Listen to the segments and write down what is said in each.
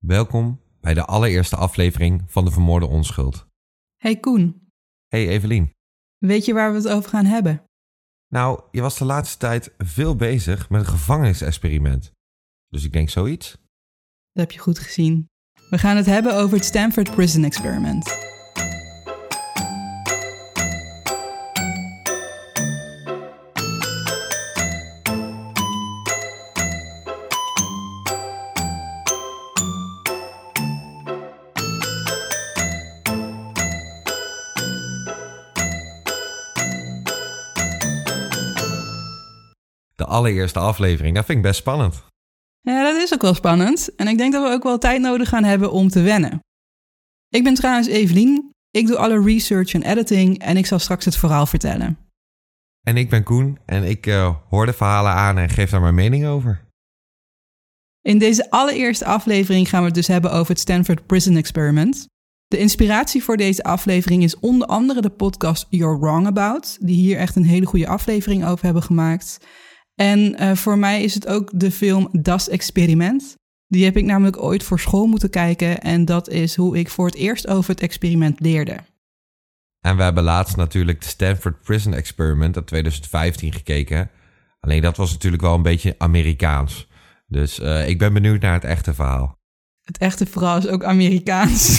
Welkom bij de allereerste aflevering van De Vermoorde Onschuld. Hey Koen. Hey Evelien. Weet je waar we het over gaan hebben? Nou, je was de laatste tijd veel bezig met een gevangenisexperiment. Dus ik denk zoiets. Dat heb je goed gezien. We gaan het hebben over het Stanford Prison Experiment. De allereerste aflevering, dat vind ik best spannend. Ja, dat is ook wel spannend. En ik denk dat we ook wel tijd nodig gaan hebben om te wennen. Ik ben trouwens Evelien. Ik doe alle research en editing en ik zal straks het verhaal vertellen. En ik ben Koen en ik hoor de verhalen aan en geef daar mijn mening over. In deze allereerste aflevering gaan we het dus hebben over het Stanford Prison Experiment. De inspiratie voor deze aflevering is onder andere de podcast You're Wrong About, die hier echt een hele goede aflevering over hebben gemaakt. En voor mij is het ook de film Das Experiment. Die heb ik namelijk ooit voor school moeten kijken en dat is hoe ik voor het eerst over het experiment leerde. En we hebben laatst natuurlijk de Stanford Prison Experiment uit 2015 gekeken. Alleen dat was natuurlijk wel een beetje Amerikaans. Dus ik ben benieuwd naar het echte verhaal. Het echte verhaal is ook Amerikaans.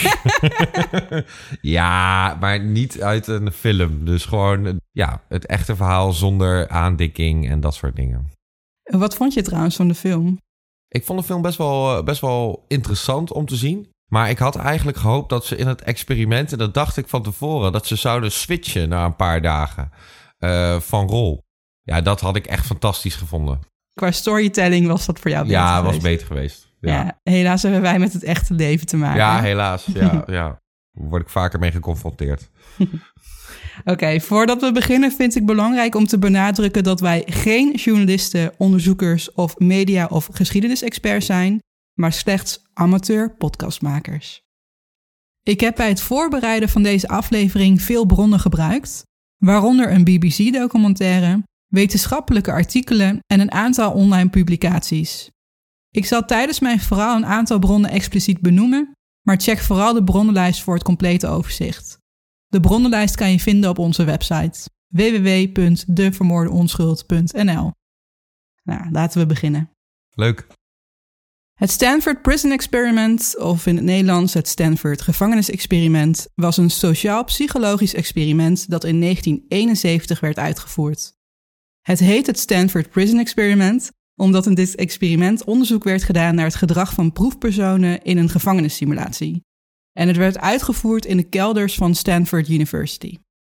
Ja, maar niet uit een film. Dus gewoon het echte verhaal zonder aandikking en dat soort dingen. Wat vond je trouwens van de film? Ik vond de film best wel interessant om te zien. Maar ik had eigenlijk gehoopt dat ze in het experiment, en dat dacht ik van tevoren, dat ze zouden switchen na een paar dagen van rol. Ja, dat had ik echt fantastisch gevonden. Qua storytelling was dat voor jou beter geweest? Ja, was beter geweest. Ja, helaas hebben wij met het echte leven te maken. Ja, helaas. Ja. Daar word ik vaker mee geconfronteerd. Oké, voordat we beginnen vind ik belangrijk om te benadrukken dat wij geen journalisten, onderzoekers of media- of geschiedenisexperts zijn, maar slechts amateur podcastmakers. Ik heb bij het voorbereiden van deze aflevering veel bronnen gebruikt, waaronder een BBC-documentaire, wetenschappelijke artikelen en een aantal online publicaties. Ik zal tijdens mijn verhaal een aantal bronnen expliciet benoemen, maar check vooral de bronnenlijst voor het complete overzicht. De bronnenlijst kan je vinden op onze website www.devermoordeonschuld.nl. Nou, laten we beginnen. Leuk. Het Stanford Prison Experiment, of in het Nederlands het Stanford Gevangenisexperiment, was een sociaal-psychologisch experiment dat in 1971 werd uitgevoerd. Het heet het Stanford Prison Experiment omdat in dit experiment onderzoek werd gedaan naar het gedrag van proefpersonen in een gevangenissimulatie. En het werd uitgevoerd in de kelders van Stanford University.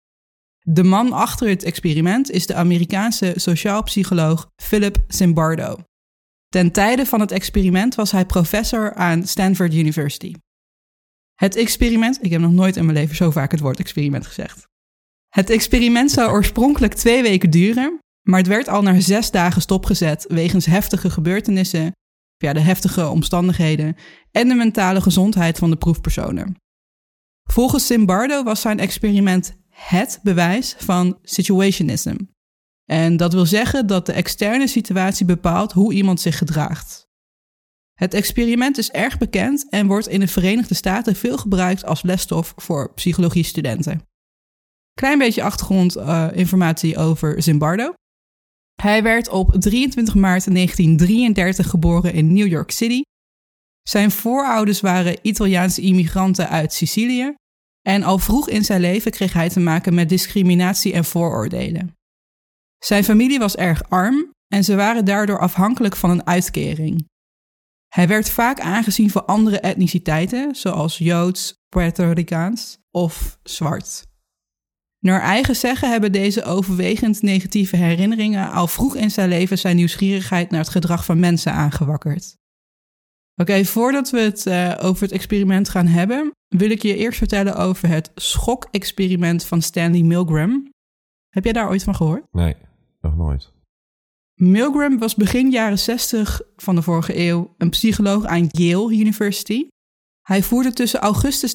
De man achter het experiment is de Amerikaanse sociaal-psycholoog Philip Zimbardo. Ten tijde van het experiment was hij professor aan Stanford University. Het experiment, ik heb nog nooit in mijn leven zo vaak het woord experiment gezegd. Het experiment zou oorspronkelijk 2 weken duren, maar het werd al na 6 dagen stopgezet wegens heftige gebeurtenissen, de heftige omstandigheden en de mentale gezondheid van de proefpersonen. Volgens Zimbardo was zijn experiment het bewijs van situationism. En dat wil zeggen dat de externe situatie bepaalt hoe iemand zich gedraagt. Het experiment is erg bekend en wordt in de Verenigde Staten veel gebruikt als lesstof voor psychologiestudenten. Klein beetje achtergrondinformatie over Zimbardo. Hij werd op 23 maart 1933 geboren in New York City. Zijn voorouders waren Italiaanse immigranten uit Sicilië en al vroeg in zijn leven kreeg hij te maken met discriminatie en vooroordelen. Zijn familie was erg arm en ze waren daardoor afhankelijk van een uitkering. Hij werd vaak aangezien voor andere etniciteiten, zoals Joods, Puerto Ricaans of zwart. Naar eigen zeggen hebben deze overwegend negatieve herinneringen al vroeg in zijn leven zijn nieuwsgierigheid naar het gedrag van mensen aangewakkerd. Oké, voordat we het over het experiment gaan hebben, wil ik je eerst vertellen over het schok-experiment van Stanley Milgram. Heb jij daar ooit van gehoord? Nee, nog nooit. Milgram was begin jaren 60 van de vorige eeuw een psycholoog aan Yale University. Hij voerde tussen augustus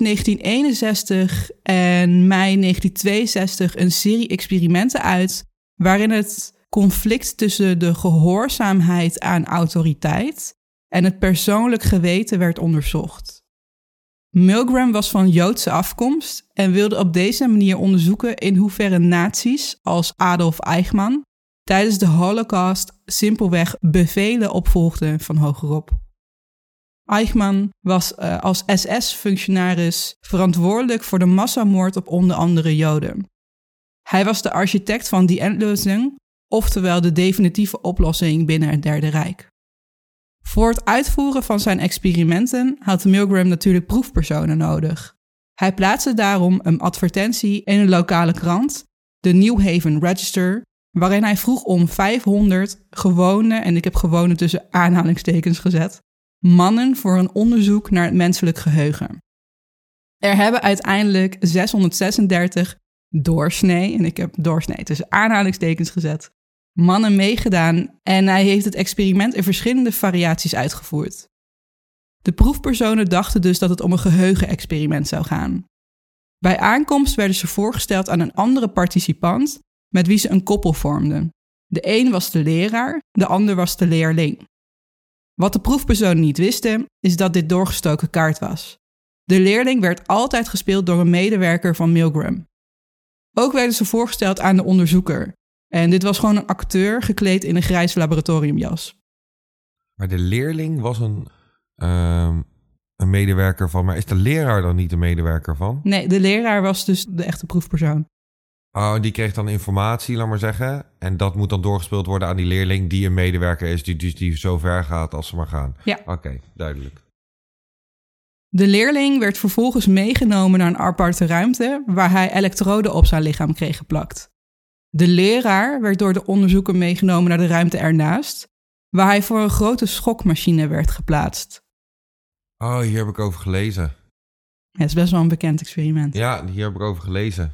1961 en mei 1962 een serie experimenten uit waarin het conflict tussen de gehoorzaamheid aan autoriteit en het persoonlijk geweten werd onderzocht. Milgram was van Joodse afkomst en wilde op deze manier onderzoeken in hoeverre nazi's als Adolf Eichmann tijdens de Holocaust simpelweg bevelen opvolgden van hogerop. Eichmann was als SS-functionaris verantwoordelijk voor de massamoord op onder andere Joden. Hij was de architect van die Endlösung, oftewel de definitieve oplossing binnen het Derde Rijk. Voor het uitvoeren van zijn experimenten had Milgram natuurlijk proefpersonen nodig. Hij plaatste daarom een advertentie in een lokale krant, de New Haven Register, waarin hij vroeg om 500 gewone, en ik heb gewone tussen aanhalingstekens gezet, mannen voor een onderzoek naar het menselijk geheugen. Er hebben uiteindelijk 636 doorsnee, en ik heb doorsnee tussen aanhalingstekens gezet, mannen meegedaan en hij heeft het experiment in verschillende variaties uitgevoerd. De proefpersonen dachten dus dat het om een geheugenexperiment zou gaan. Bij aankomst werden ze voorgesteld aan een andere participant met wie ze een koppel vormden. De een was de leraar, de ander was de leerling. Wat de proefpersonen niet wisten, is dat dit doorgestoken kaart was. De leerling werd altijd gespeeld door een medewerker van Milgram. Ook werden ze voorgesteld aan de onderzoeker. En dit was gewoon een acteur gekleed in een grijze laboratoriumjas. Maar de leerling was een medewerker van... Maar is de leraar dan niet de medewerker van? Nee, de leraar was dus de echte proefpersoon. Oh, die kreeg dan informatie, laat maar zeggen. En dat moet dan doorgespeeld worden aan die leerling die een medewerker is, die zo ver gaat als ze maar gaan. Ja. Oké, duidelijk. De leerling werd vervolgens meegenomen naar een aparte ruimte waar hij elektroden op zijn lichaam kreeg geplakt. De leraar werd door de onderzoeker meegenomen naar de ruimte ernaast, waar hij voor een grote schokmachine werd geplaatst. Oh, hier heb ik over gelezen. Ja, het is best wel een bekend experiment. Ja, hier heb ik over gelezen.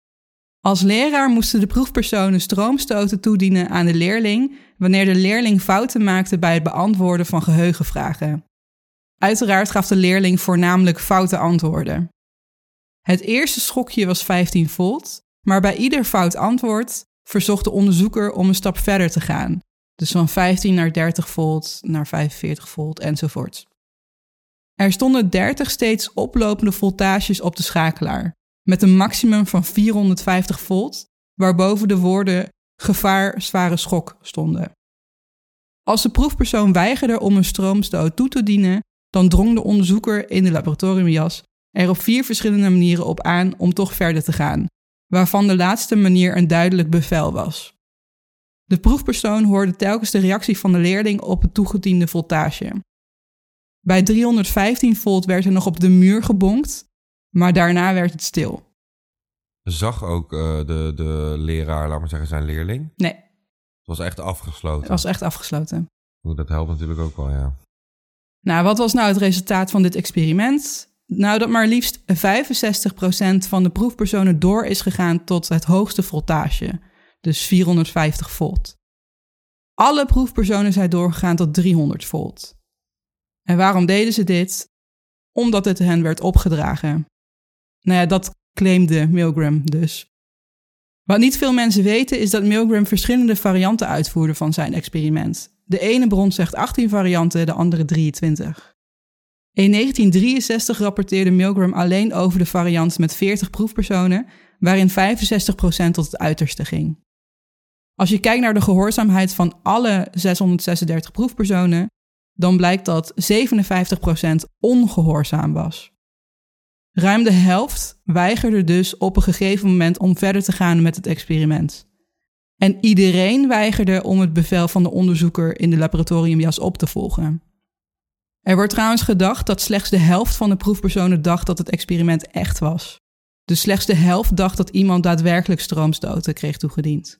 Als leraar moesten de proefpersonen stroomstoten toedienen aan de leerling wanneer de leerling fouten maakte bij het beantwoorden van geheugenvragen. Uiteraard gaf de leerling voornamelijk foute antwoorden. Het eerste schokje was 15 volt, maar bij ieder fout antwoord verzocht de onderzoeker om een stap verder te gaan. Dus van 15 naar 30 volt, naar 45 volt enzovoort. Er stonden 30 steeds oplopende voltages op de schakelaar, met een maximum van 450 volt, waarboven de woorden gevaar, zware schok stonden. Als de proefpersoon weigerde om een stroomstoot toe te dienen, dan drong de onderzoeker in de laboratoriumjas er op 4 verschillende manieren op aan om toch verder te gaan, waarvan de laatste manier een duidelijk bevel was. De proefpersoon hoorde telkens de reactie van de leerling op het toegediende voltage. Bij 315 volt werd er nog op de muur gebonkt, maar daarna werd het stil. Zag ook de leraar, laat maar zeggen, zijn leerling? Nee. Het was echt afgesloten. Het was echt afgesloten. Dat helpt natuurlijk ook wel, ja. Nou, wat was nou het resultaat van dit experiment? Nou, dat maar liefst 65% van de proefpersonen door is gegaan tot het hoogste voltage, dus 450 volt. Alle proefpersonen zijn doorgegaan tot 300 volt. En waarom deden ze dit? Omdat het hen werd opgedragen. Nou ja, dat claimde Milgram dus. Wat niet veel mensen weten is dat Milgram verschillende varianten uitvoerde van zijn experiment. De ene bron zegt 18 varianten, de andere 23. In 1963 rapporteerde Milgram alleen over de variant met 40 proefpersonen, waarin 65% tot het uiterste ging. Als je kijkt naar de gehoorzaamheid van alle 636 proefpersonen, dan blijkt dat 57% ongehoorzaam was. Ruim de helft weigerde dus op een gegeven moment om verder te gaan met het experiment. En iedereen weigerde om het bevel van de onderzoeker in de laboratoriumjas op te volgen. Er wordt trouwens gedacht dat slechts de helft van de proefpersonen dacht dat het experiment echt was. Dus slechts de helft dacht dat iemand daadwerkelijk stroomstoten kreeg toegediend.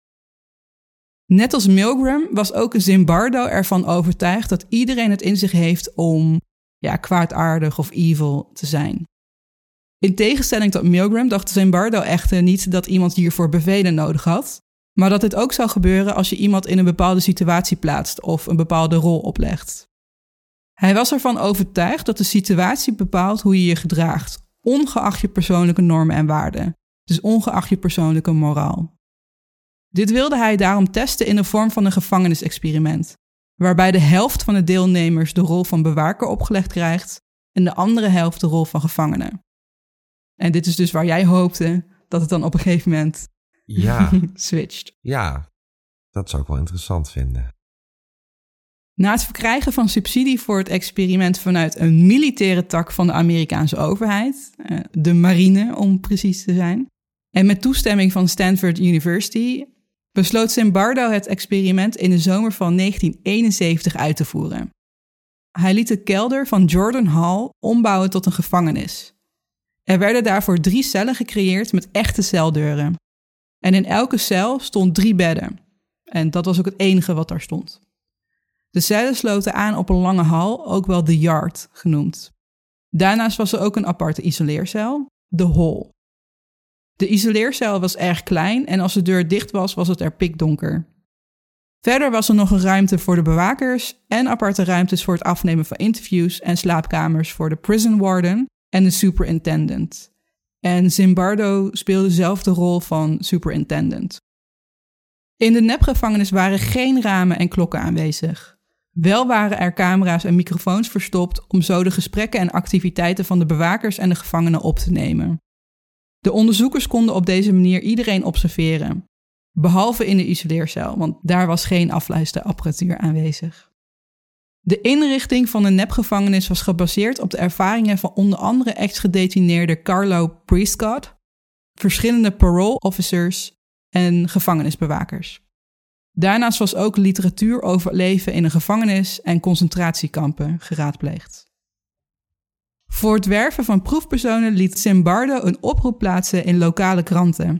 Net als Milgram was ook Zimbardo ervan overtuigd dat iedereen het in zich heeft om kwaadaardig of evil te zijn. In tegenstelling tot Milgram dacht Zimbardo echter niet dat iemand hiervoor bevelen nodig had, maar dat dit ook zou gebeuren als je iemand in een bepaalde situatie plaatst of een bepaalde rol oplegt. Hij was ervan overtuigd dat de situatie bepaalt hoe je je gedraagt, ongeacht je persoonlijke normen en waarden, dus ongeacht je persoonlijke moraal. Dit wilde hij daarom testen in de vorm van een gevangenisexperiment, waarbij de helft van de deelnemers de rol van bewaker opgelegd krijgt en de andere helft de rol van gevangene. En dit is dus waar jij hoopte dat het dan op een gegeven moment switcht. Ja, dat zou ik wel interessant vinden. Na het verkrijgen van subsidie voor het experiment vanuit een militaire tak van de Amerikaanse overheid, de marine om precies te zijn, en met toestemming van Stanford University, besloot Zimbardo het experiment in de zomer van 1971 uit te voeren. Hij liet de kelder van Jordan Hall ombouwen tot een gevangenis. Er werden daarvoor 3 cellen gecreëerd met echte celdeuren. En in elke cel stond 3 bedden. En dat was ook het enige wat daar stond. De cellen sloten aan op een lange hal, ook wel de yard genoemd. Daarnaast was er ook een aparte isoleercel, de hall. De isoleercel was erg klein en als de deur dicht was, was het er pikdonker. Verder was er nog een ruimte voor de bewakers en aparte ruimtes voor het afnemen van interviews en slaapkamers voor de prison warden en de superintendent. En Zimbardo speelde zelf de rol van superintendent. In de nepgevangenis waren geen ramen en klokken aanwezig. Wel waren er camera's en microfoons verstopt om zo de gesprekken en activiteiten van de bewakers en de gevangenen op te nemen. De onderzoekers konden op deze manier iedereen observeren, behalve in de isoleercel, want daar was geen afluisterapparatuur aanwezig. De inrichting van de nepgevangenis was gebaseerd op de ervaringen van onder andere ex-gedetineerde Carlo Prescott, verschillende parole officers en gevangenisbewakers. Daarnaast was ook literatuur over leven in een gevangenis en concentratiekampen geraadpleegd. Voor het werven van proefpersonen liet Zimbardo een oproep plaatsen in lokale kranten.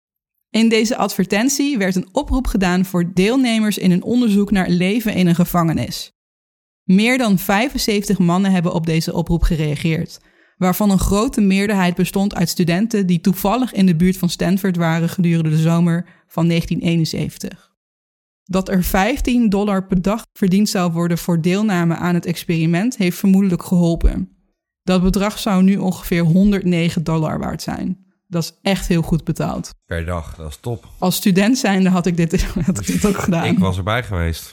In deze advertentie werd een oproep gedaan voor deelnemers in een onderzoek naar leven in een gevangenis. Meer dan 75 mannen hebben op deze oproep gereageerd, waarvan een grote meerderheid bestond uit studenten die toevallig in de buurt van Stanford waren gedurende de zomer van 1971. Dat er $15 per dag verdiend zou worden voor deelname aan het experiment heeft vermoedelijk geholpen. Dat bedrag zou nu ongeveer $109 waard zijn. Dat is echt heel goed betaald. Per dag, dat is top. Als student zijnde had ik dit ook gedaan. Ik was erbij geweest.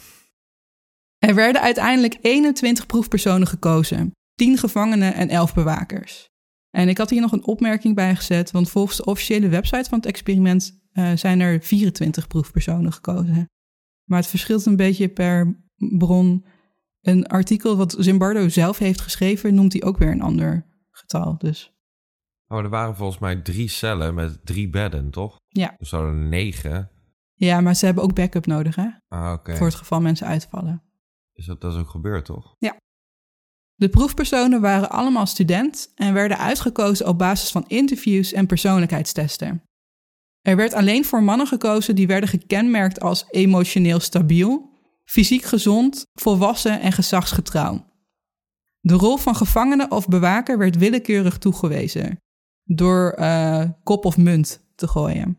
Er werden uiteindelijk 21 proefpersonen gekozen. 10 gevangenen en 11 bewakers. En ik had hier nog een opmerking bij gezet, want volgens de officiële website van het experiment zijn er 24 proefpersonen gekozen. Maar het verschilt een beetje per bron. Een artikel wat Zimbardo zelf heeft geschreven, noemt hij ook weer een ander getal. Dus. Oh, er waren volgens mij 3 cellen met 3 bedden, toch? Ja. Dus zouden er 9. Ja, maar ze hebben ook backup nodig, hè? Ah, oké. Voor het geval mensen uitvallen. Dat is ook gebeurd, toch? Ja. De proefpersonen waren allemaal student en werden uitgekozen op basis van interviews en persoonlijkheidstesten. Er werd alleen voor mannen gekozen die werden gekenmerkt als emotioneel stabiel, fysiek gezond, volwassen en gezagsgetrouw. De rol van gevangene of bewaker werd willekeurig toegewezen, door kop of munt te gooien.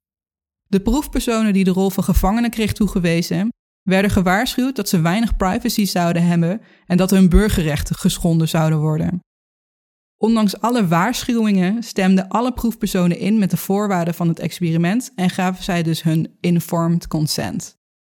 De proefpersonen die de rol van gevangene kreeg toegewezen, werden gewaarschuwd dat ze weinig privacy zouden hebben en dat hun burgerrechten geschonden zouden worden. Ondanks alle waarschuwingen stemden alle proefpersonen in met de voorwaarden van het experiment en gaven zij dus hun informed consent.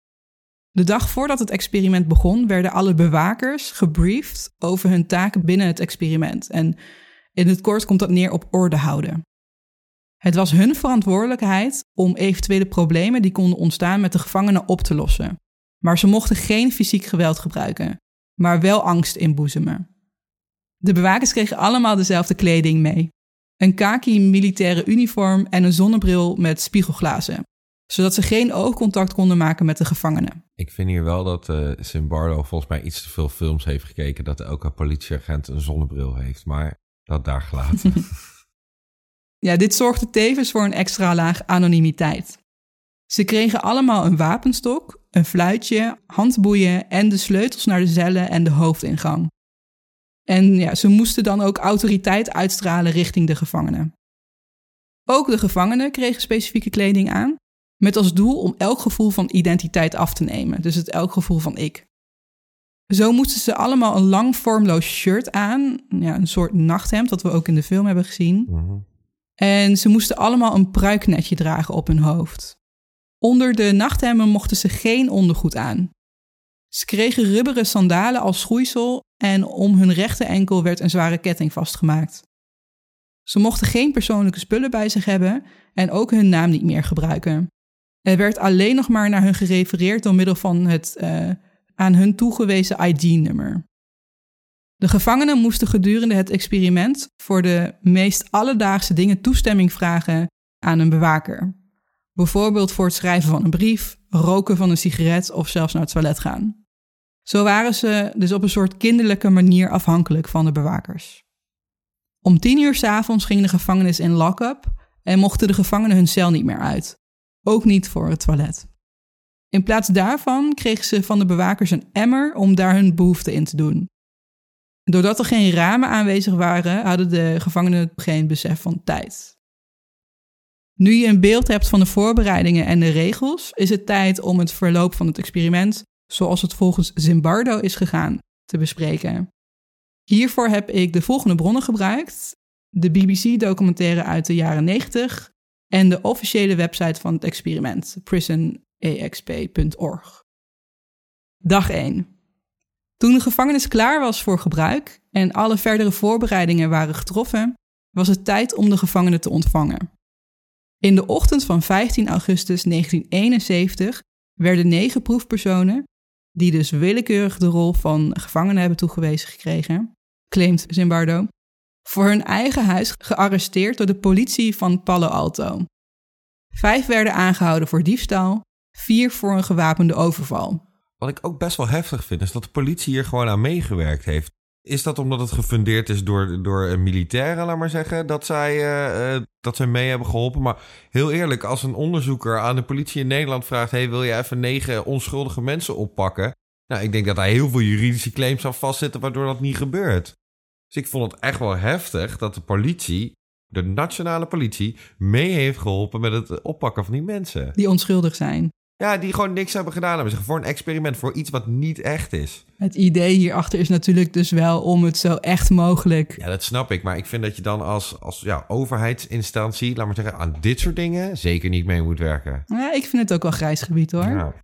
De dag voordat het experiment begon, werden alle bewakers gebriefd over hun taken binnen het experiment. En in het kort komt dat neer op orde houden. Het was hun verantwoordelijkheid om eventuele problemen die konden ontstaan met de gevangenen op te lossen. Maar ze mochten geen fysiek geweld gebruiken, maar wel angst inboezemen. De bewakers kregen allemaal dezelfde kleding mee. Een khaki militaire uniform en een zonnebril met spiegelglazen, zodat ze geen oogcontact konden maken met de gevangenen. Ik vind hier wel dat Zimbardo volgens mij iets te veel films heeft gekeken dat elke politieagent een zonnebril heeft, maar dat daar gelaten. Ja, dit zorgde tevens voor een extra laag anonimiteit. Ze kregen allemaal een wapenstok, een fluitje, handboeien en de sleutels naar de cellen en de hoofdingang. En ja, ze moesten dan ook autoriteit uitstralen richting de gevangenen. Ook de gevangenen kregen specifieke kleding aan, met als doel om elk gevoel van identiteit af te nemen, dus het elk gevoel van ik. Zo moesten ze allemaal een lang vormloos shirt aan, ja, een soort nachthemd, dat we ook in de film hebben gezien. Mm-hmm. En ze moesten allemaal een pruiknetje dragen op hun hoofd. Onder de nachthemden mochten ze geen ondergoed aan. Ze kregen rubberen sandalen als schoeisel en om hun rechte enkel werd een zware ketting vastgemaakt. Ze mochten geen persoonlijke spullen bij zich hebben en ook hun naam niet meer gebruiken. Er werd alleen nog maar naar hun gerefereerd door middel van het aan hun toegewezen ID-nummer. De gevangenen moesten gedurende het experiment voor de meest alledaagse dingen toestemming vragen aan een bewaker. Bijvoorbeeld voor het schrijven van een brief, roken van een sigaret of zelfs naar het toilet gaan. Zo waren ze dus op een soort kinderlijke manier afhankelijk van de bewakers. Om 10:00 's avonds ging de gevangenis in lock-up en mochten de gevangenen hun cel niet meer uit. Ook niet voor het toilet. In plaats daarvan kregen ze van de bewakers een emmer om daar hun behoefte in te doen. Doordat er geen ramen aanwezig waren, hadden de gevangenen geen besef van tijd. Nu je een beeld hebt van de voorbereidingen en de regels, is het tijd om het verloop van het experiment, zoals het volgens Zimbardo is gegaan, te bespreken. Hiervoor heb ik de volgende bronnen gebruikt: de BBC-documentaire uit de jaren 90 en de officiële website van het experiment, prisonexp.org. Dag 1. Toen de gevangenis klaar was voor gebruik en alle verdere voorbereidingen waren getroffen, was het tijd om de gevangenen te ontvangen. In de ochtend van 15 augustus 1971 werden 9 proefpersonen, die dus willekeurig de rol van gevangenen hebben toegewezen gekregen, claimt Zimbardo, voor hun eigen huis gearresteerd door de politie van Palo Alto. 5 werden aangehouden voor diefstal, 4 voor een gewapende overval. Wat ik ook best wel heftig vind, is dat de politie hier gewoon aan meegewerkt heeft. Is dat omdat het gefundeerd is door militairen, laat maar zeggen, dat zij mee hebben geholpen? Maar heel eerlijk, als een onderzoeker aan de politie in Nederland vraagt: hey, wil je even 9 onschuldige mensen oppakken? Nou, ik denk dat daar heel veel juridische claims aan vastzitten waardoor dat niet gebeurt. Dus ik vond het echt wel heftig dat de politie, de nationale politie, mee heeft geholpen met het oppakken van die mensen. Die onschuldig zijn. Ja, die gewoon niks hebben gedaan hebben. Voor een experiment, voor iets wat niet echt is. Het idee hierachter is natuurlijk dus wel om het zo echt mogelijk... Ja, dat snap ik. Maar ik vind dat je dan als overheidsinstantie, laat maar zeggen, aan dit soort dingen zeker niet mee moet werken. Ja, ik vind het ook wel grijs gebied, hoor. Ja.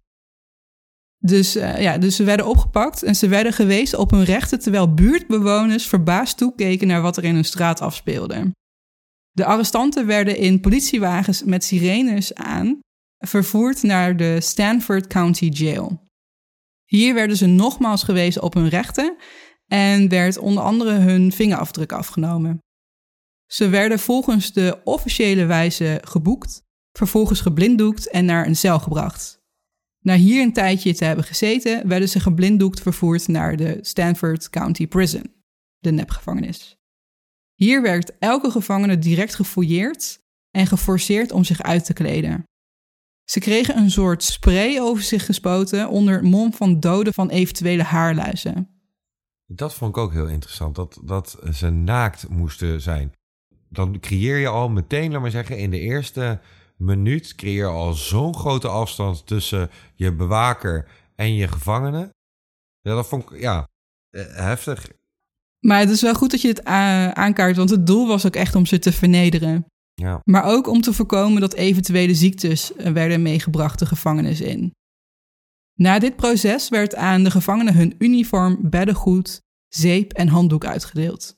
Dus ze werden opgepakt en ze werden gewezen op hun rechten, terwijl buurtbewoners verbaasd toekeken naar wat er in hun straat afspeelde. De arrestanten werden in politiewagens met sirenes aan vervoerd naar de Stanford County Jail. Hier werden ze nogmaals gewezen op hun rechten en werd onder andere hun vingerafdruk afgenomen. Ze werden volgens de officiële wijze geboekt, vervolgens geblinddoekt en naar een cel gebracht. Na hier een tijdje te hebben gezeten, werden ze geblinddoekt vervoerd naar de Stanford County Prison, de nepgevangenis. Hier werd elke gevangene direct gefouilleerd en geforceerd om zich uit te kleden. Ze kregen een soort spray over zich gespoten onder het mom van doden van eventuele haarluizen. Dat vond ik ook heel interessant, dat ze naakt moesten zijn. Dan creëer je al meteen, laat maar zeggen, in de eerste minuut creëer je al zo'n grote afstand tussen je bewaker en je gevangene. Ja, dat vond ik, heftig. Maar het is wel goed dat je het aankaart, want het doel was ook echt om ze te vernederen. Ja. Maar ook om te voorkomen dat eventuele ziektes werden meegebracht de gevangenis in. Na dit proces werd aan de gevangenen hun uniform, beddengoed, zeep en handdoek uitgedeeld.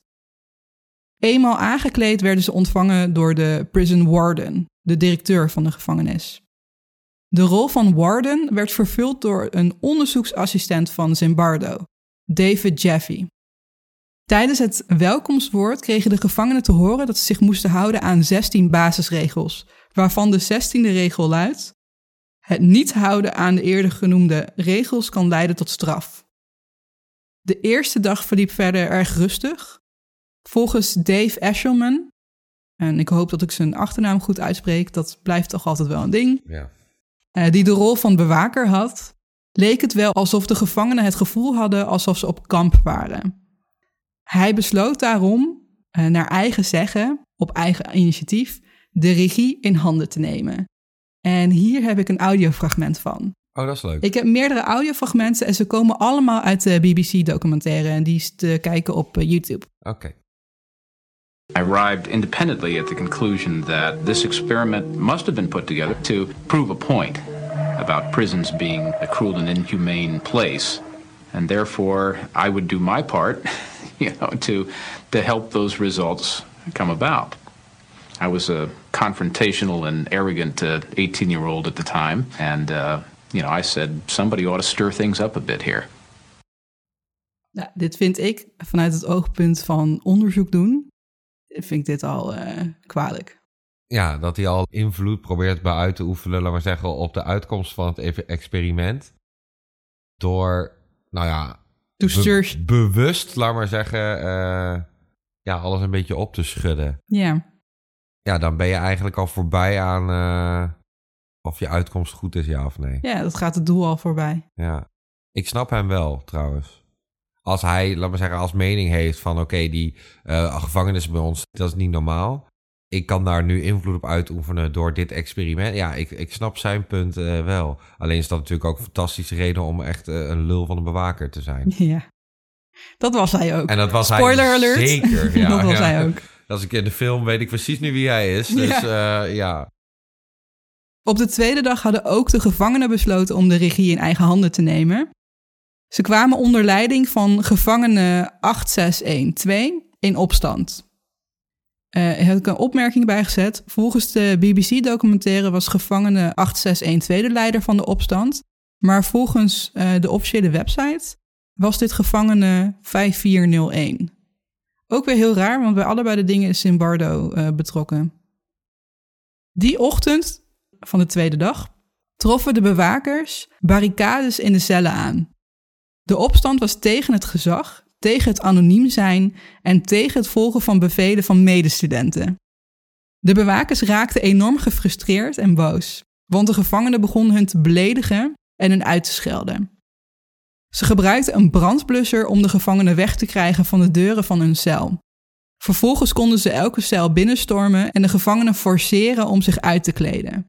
Eenmaal aangekleed werden ze ontvangen door de prison warden, de directeur van de gevangenis. De rol van warden werd vervuld door een onderzoeksassistent van Zimbardo, David Jaffe. Tijdens het welkomstwoord kregen de gevangenen te horen dat ze zich moesten houden aan 16 basisregels, waarvan de 16e regel luidt: het niet houden aan de eerder genoemde regels kan leiden tot straf. De eerste dag verliep verder erg rustig. Volgens Dave Eshelman, en ik hoop dat ik zijn achternaam goed uitspreek, dat blijft toch altijd wel een ding, die de rol van bewaker had, leek het wel alsof de gevangenen het gevoel hadden alsof ze op kamp waren. Hij besloot daarom, naar eigen zeggen, op eigen initiatief, de regie in handen te nemen. En hier heb ik een audiofragment van. Oh, dat is leuk. Ik heb meerdere audiofragmenten en ze komen allemaal uit de BBC-documentaire en die is te kijken op YouTube. Oké. I arrived independently at the conclusion that this experiment must have been put together to prove a point. about prisons being a cruel and inhumane place. And therefore, I would do my part, to help those results come about. I was a confrontational and arrogant 18-year-old at the time. And, I said, somebody ought to stir things up a bit here. Ja, dit vind ik, vanuit het oogpunt van onderzoek doen, vind ik dit al kwalijk. Ja, dat hij al invloed probeert bij uit te oefenen, laat maar zeggen, op de uitkomst van het experiment. Door, bewust, laat maar zeggen, alles een beetje op te schudden. Ja. Ja, dan ben je eigenlijk al voorbij aan of je uitkomst goed is, ja of nee. Ja, dat gaat het doel al voorbij. Ja, ik snap hem wel, trouwens. Als hij, laat maar zeggen, als mening heeft van oké, die gevangenis bij ons, dat is niet normaal. Ik kan daar nu invloed op uitoefenen door dit experiment. Ja, ik snap zijn punt wel. Alleen is dat natuurlijk ook een fantastische reden om echt een lul van een bewaker te zijn. Ja, dat was hij ook. En dat was Spoiler hij alert. Zeker. Ja, dat was hij ook. Als ik in de film weet ik precies nu wie hij is. Dus ja. Op de tweede dag hadden ook de gevangenen besloten om de regie in eigen handen te nemen. Ze kwamen onder leiding van gevangene 8612 in opstand. Heb ik een opmerking bijgezet. Volgens de BBC-documentaire was gevangene 8612 de leider van de opstand. Maar volgens de officiële website was dit gevangene 5401. Ook weer heel raar, want bij allebei de dingen is Zimbardo betrokken. Die ochtend van de tweede dag troffen de bewakers barricades in de cellen aan. De opstand was tegen het gezag, tegen het anoniem zijn en tegen het volgen van bevelen van medestudenten. De bewakers raakten enorm gefrustreerd en boos, want de gevangenen begonnen hun te beledigen en hun uit te schelden. Ze gebruikten een brandblusser om de gevangenen weg te krijgen van de deuren van hun cel. Vervolgens konden ze elke cel binnenstormen en de gevangenen forceren om zich uit te kleden.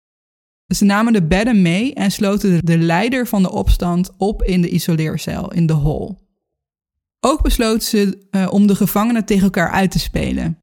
Ze namen de bedden mee en sloten de leider van de opstand op in de isoleercel, in de hall. Ook besloten ze om de gevangenen tegen elkaar uit te spelen.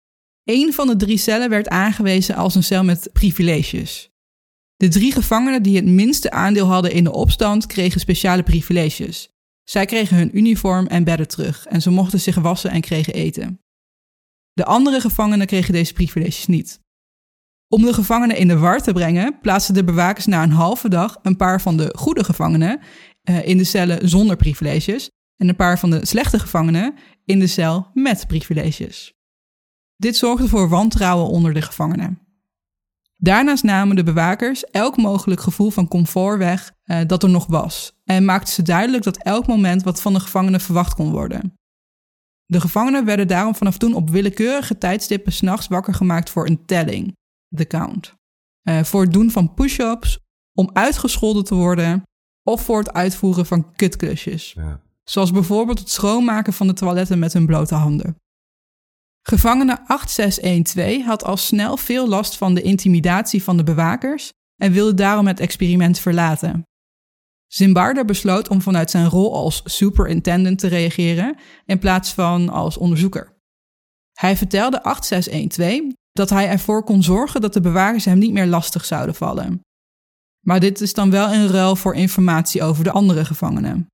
1 van de 3 cellen werd aangewezen als een cel met privileges. De 3 gevangenen die het minste aandeel hadden in de opstand kregen speciale privileges. Zij kregen hun uniform en bedden terug en ze mochten zich wassen en kregen eten. De andere gevangenen kregen deze privileges niet. Om de gevangenen in de war te brengen, plaatsten de bewakers na een halve dag een paar van de goede gevangenen in de cellen zonder privileges en een paar van de slechte gevangenen in de cel met privileges. Dit zorgde voor wantrouwen onder de gevangenen. Daarnaast namen de bewakers elk mogelijk gevoel van comfort weg dat er nog was en maakten ze duidelijk dat elk moment wat van de gevangenen verwacht kon worden. De gevangenen werden daarom vanaf toen op willekeurige tijdstippen 's nachts wakker gemaakt voor een telling, de count. Voor het doen van push-ups, om uitgescholden te worden of voor het uitvoeren van kutklusjes. Ja. Zoals bijvoorbeeld het schoonmaken van de toiletten met hun blote handen. Gevangene 8612 had al snel veel last van de intimidatie van de bewakers en wilde daarom het experiment verlaten. Zimbardo besloot om vanuit zijn rol als superintendent te reageren in plaats van als onderzoeker. Hij vertelde 8612 dat hij ervoor kon zorgen dat de bewakers hem niet meer lastig zouden vallen. Maar dit is dan wel in ruil voor informatie over de andere gevangenen.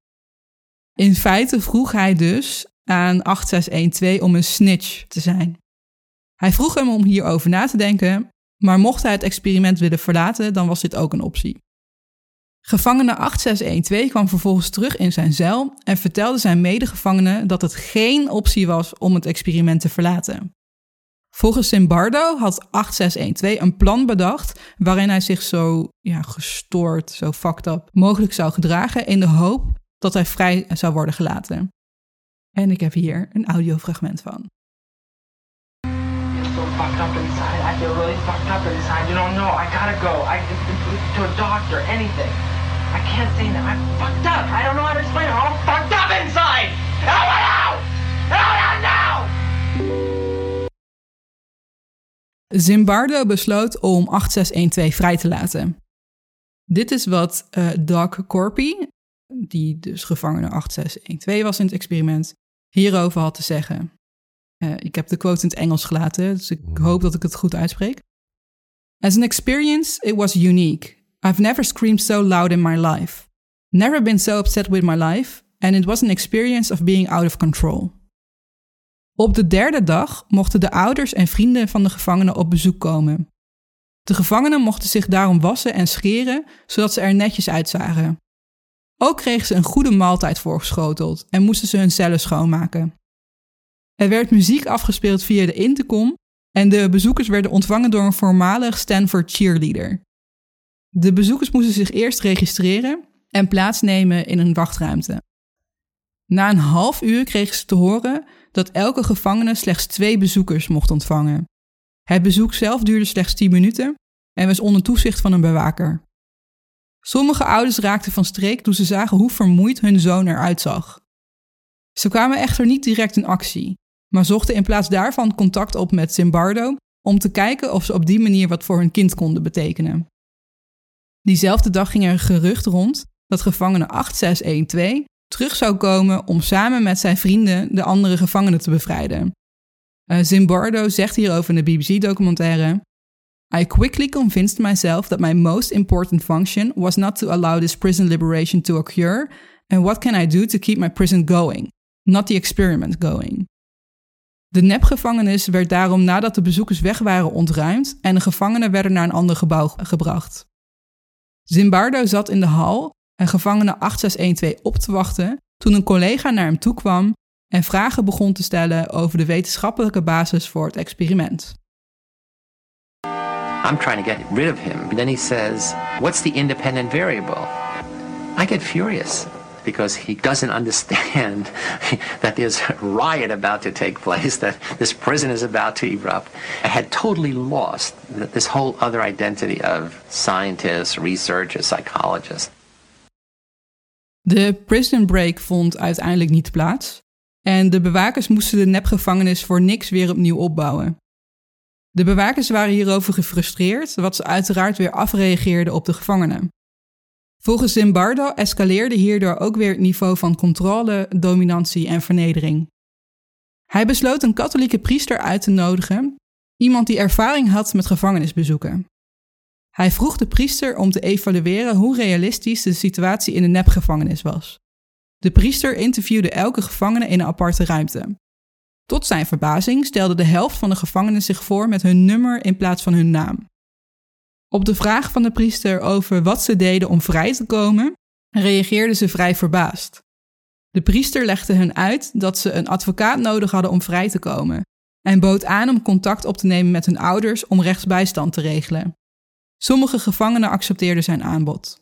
In feite vroeg hij dus aan 8612 om een snitch te zijn. Hij vroeg hem om hierover na te denken, maar mocht hij het experiment willen verlaten, dan was dit ook een optie. Gevangene 8612 kwam vervolgens terug in zijn cel en vertelde zijn medegevangenen dat het geen optie was om het experiment te verlaten. Volgens Zimbardo had 8612 een plan bedacht waarin hij zich zo gestoord, zo fucked up mogelijk zou gedragen in de hoop dat hij vrij zou worden gelaten. En ik heb hier een audiofragment van. So fucked up inside. I feel really fucked up inside. You don't know. I gotta go. To a doctor, anything. I can't say that. I'm fucked up. I don't know how to explain it. I'm fucked up inside. Help me out! Help me out now! Zimbardo besloot om 8612 vrij te laten. Dit is wat Doug Corpy, die dus gevangene 8612 was in het experiment, hierover had te zeggen. Ik heb de quote in het Engels gelaten, dus ik hoop dat ik het goed uitspreek. As an experience, it was unique. I've never screamed so loud in my life. Never been so upset with my life. And it was an experience of being out of control. Op de derde dag mochten de ouders en vrienden van de gevangenen op bezoek komen. De gevangenen mochten zich daarom wassen en scheren, zodat ze er netjes uitzagen. Ook kregen ze een goede maaltijd voorgeschoteld en moesten ze hun cellen schoonmaken. Er werd muziek afgespeeld via de intercom en de bezoekers werden ontvangen door een voormalig Stanford cheerleader. De bezoekers moesten zich eerst registreren en plaatsnemen in een wachtruimte. Na een half uur kregen ze te horen dat elke gevangene slechts 2 bezoekers mocht ontvangen. Het bezoek zelf duurde slechts 10 minuten en was onder toezicht van een bewaker. Sommige ouders raakten van streek toen ze zagen hoe vermoeid hun zoon eruit zag. Ze kwamen echter niet direct in actie, maar zochten in plaats daarvan contact op met Zimbardo om te kijken of ze op die manier wat voor hun kind konden betekenen. Diezelfde dag ging er een gerucht rond dat gevangene 8612 terug zou komen om samen met zijn vrienden de andere gevangenen te bevrijden. Zimbardo zegt hierover in de BBC-documentaire: I quickly convinced myself that my most important function was not to allow this prison liberation to occur, and what can I do to keep my prison going, not the experiment going. De nepgevangenis werd daarom nadat de bezoekers weg waren ontruimd en de gevangenen werden naar een ander gebouw gebracht. Zimbardo zat in de hal en gevangene 8612 op te wachten toen een collega naar hem toe kwam en vragen begon te stellen over de wetenschappelijke basis voor het experiment. I'm trying to get rid of him. Then he says, what's the independent variable? I get furious because he doesn't understand that there's a riot about to take place, that this prison is about to erupt. I had totally lost this whole other identity of scientist, researcher, psychologist. De prison break vond uiteindelijk niet plaats en de bewakers moesten de nepgevangenis voor niks weer opnieuw opbouwen. De bewakers waren hierover gefrustreerd, wat ze uiteraard weer afreageerden op de gevangenen. Volgens Zimbardo escaleerde hierdoor ook weer het niveau van controle, dominantie en vernedering. Hij besloot een katholieke priester uit te nodigen, iemand die ervaring had met gevangenisbezoeken. Hij vroeg de priester om te evalueren hoe realistisch de situatie in de nepgevangenis was. De priester interviewde elke gevangene in een aparte ruimte. Tot zijn verbazing stelde de helft van de gevangenen zich voor met hun nummer in plaats van hun naam. Op de vraag van de priester over wat ze deden om vrij te komen, reageerden ze vrij verbaasd. De priester legde hen uit dat ze een advocaat nodig hadden om vrij te komen en bood aan om contact op te nemen met hun ouders om rechtsbijstand te regelen. Sommige gevangenen accepteerden zijn aanbod.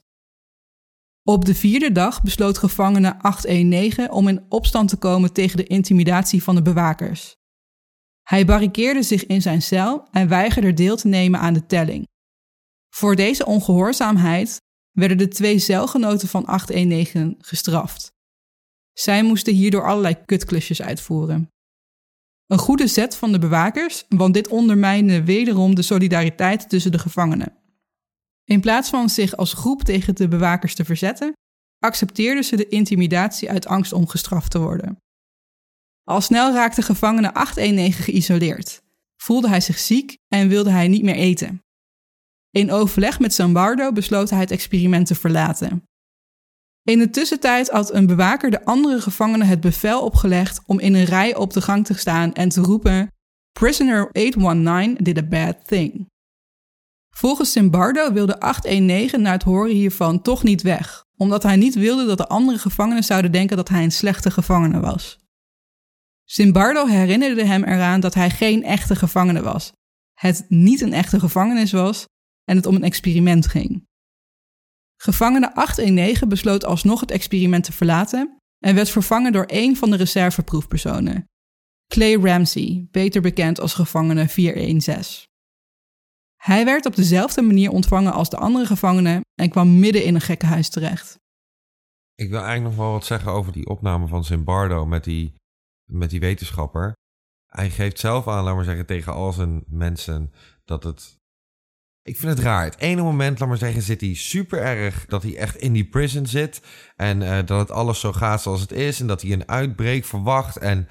Op de 4e dag besloot gevangene 819 om in opstand te komen tegen de intimidatie van de bewakers. Hij barricadeerde zich in zijn cel en weigerde deel te nemen aan de telling. Voor deze ongehoorzaamheid werden de 2 celgenoten van 819 gestraft. Zij moesten hierdoor allerlei kutklusjes uitvoeren. Een goede zet van de bewakers, want dit ondermijnde wederom de solidariteit tussen de gevangenen. In plaats van zich als groep tegen de bewakers te verzetten, accepteerden ze de intimidatie uit angst om gestraft te worden. Al snel raakte gevangene 819 geïsoleerd, voelde hij zich ziek en wilde hij niet meer eten. In overleg met Zimbardo besloot hij het experiment te verlaten. In de tussentijd had een bewaker de andere gevangenen het bevel opgelegd om in een rij op de gang te staan en te roepen: Prisoner 819 did a bad thing. Volgens Zimbardo wilde 819 na het horen hiervan toch niet weg, omdat hij niet wilde dat de andere gevangenen zouden denken dat hij een slechte gevangene was. Zimbardo herinnerde hem eraan dat hij geen echte gevangene was, het niet een echte gevangenis was en het om een experiment ging. Gevangene 819 besloot alsnog het experiment te verlaten en werd vervangen door een van de reserveproefpersonen, Clay Ramsey, beter bekend als gevangene 416. Hij werd op dezelfde manier ontvangen als de andere gevangenen en kwam midden in een gekkenhuis terecht. Ik wil eigenlijk nog wel wat zeggen over die opname van Zimbardo met die wetenschapper. Hij geeft zelf aan, laat maar zeggen, tegen al zijn mensen dat het... Ik vind het raar. Het ene moment, laat maar zeggen, zit hij super erg dat hij echt in die prison zit. En dat het alles zo gaat zoals het is. En dat hij een uitbreek verwacht. En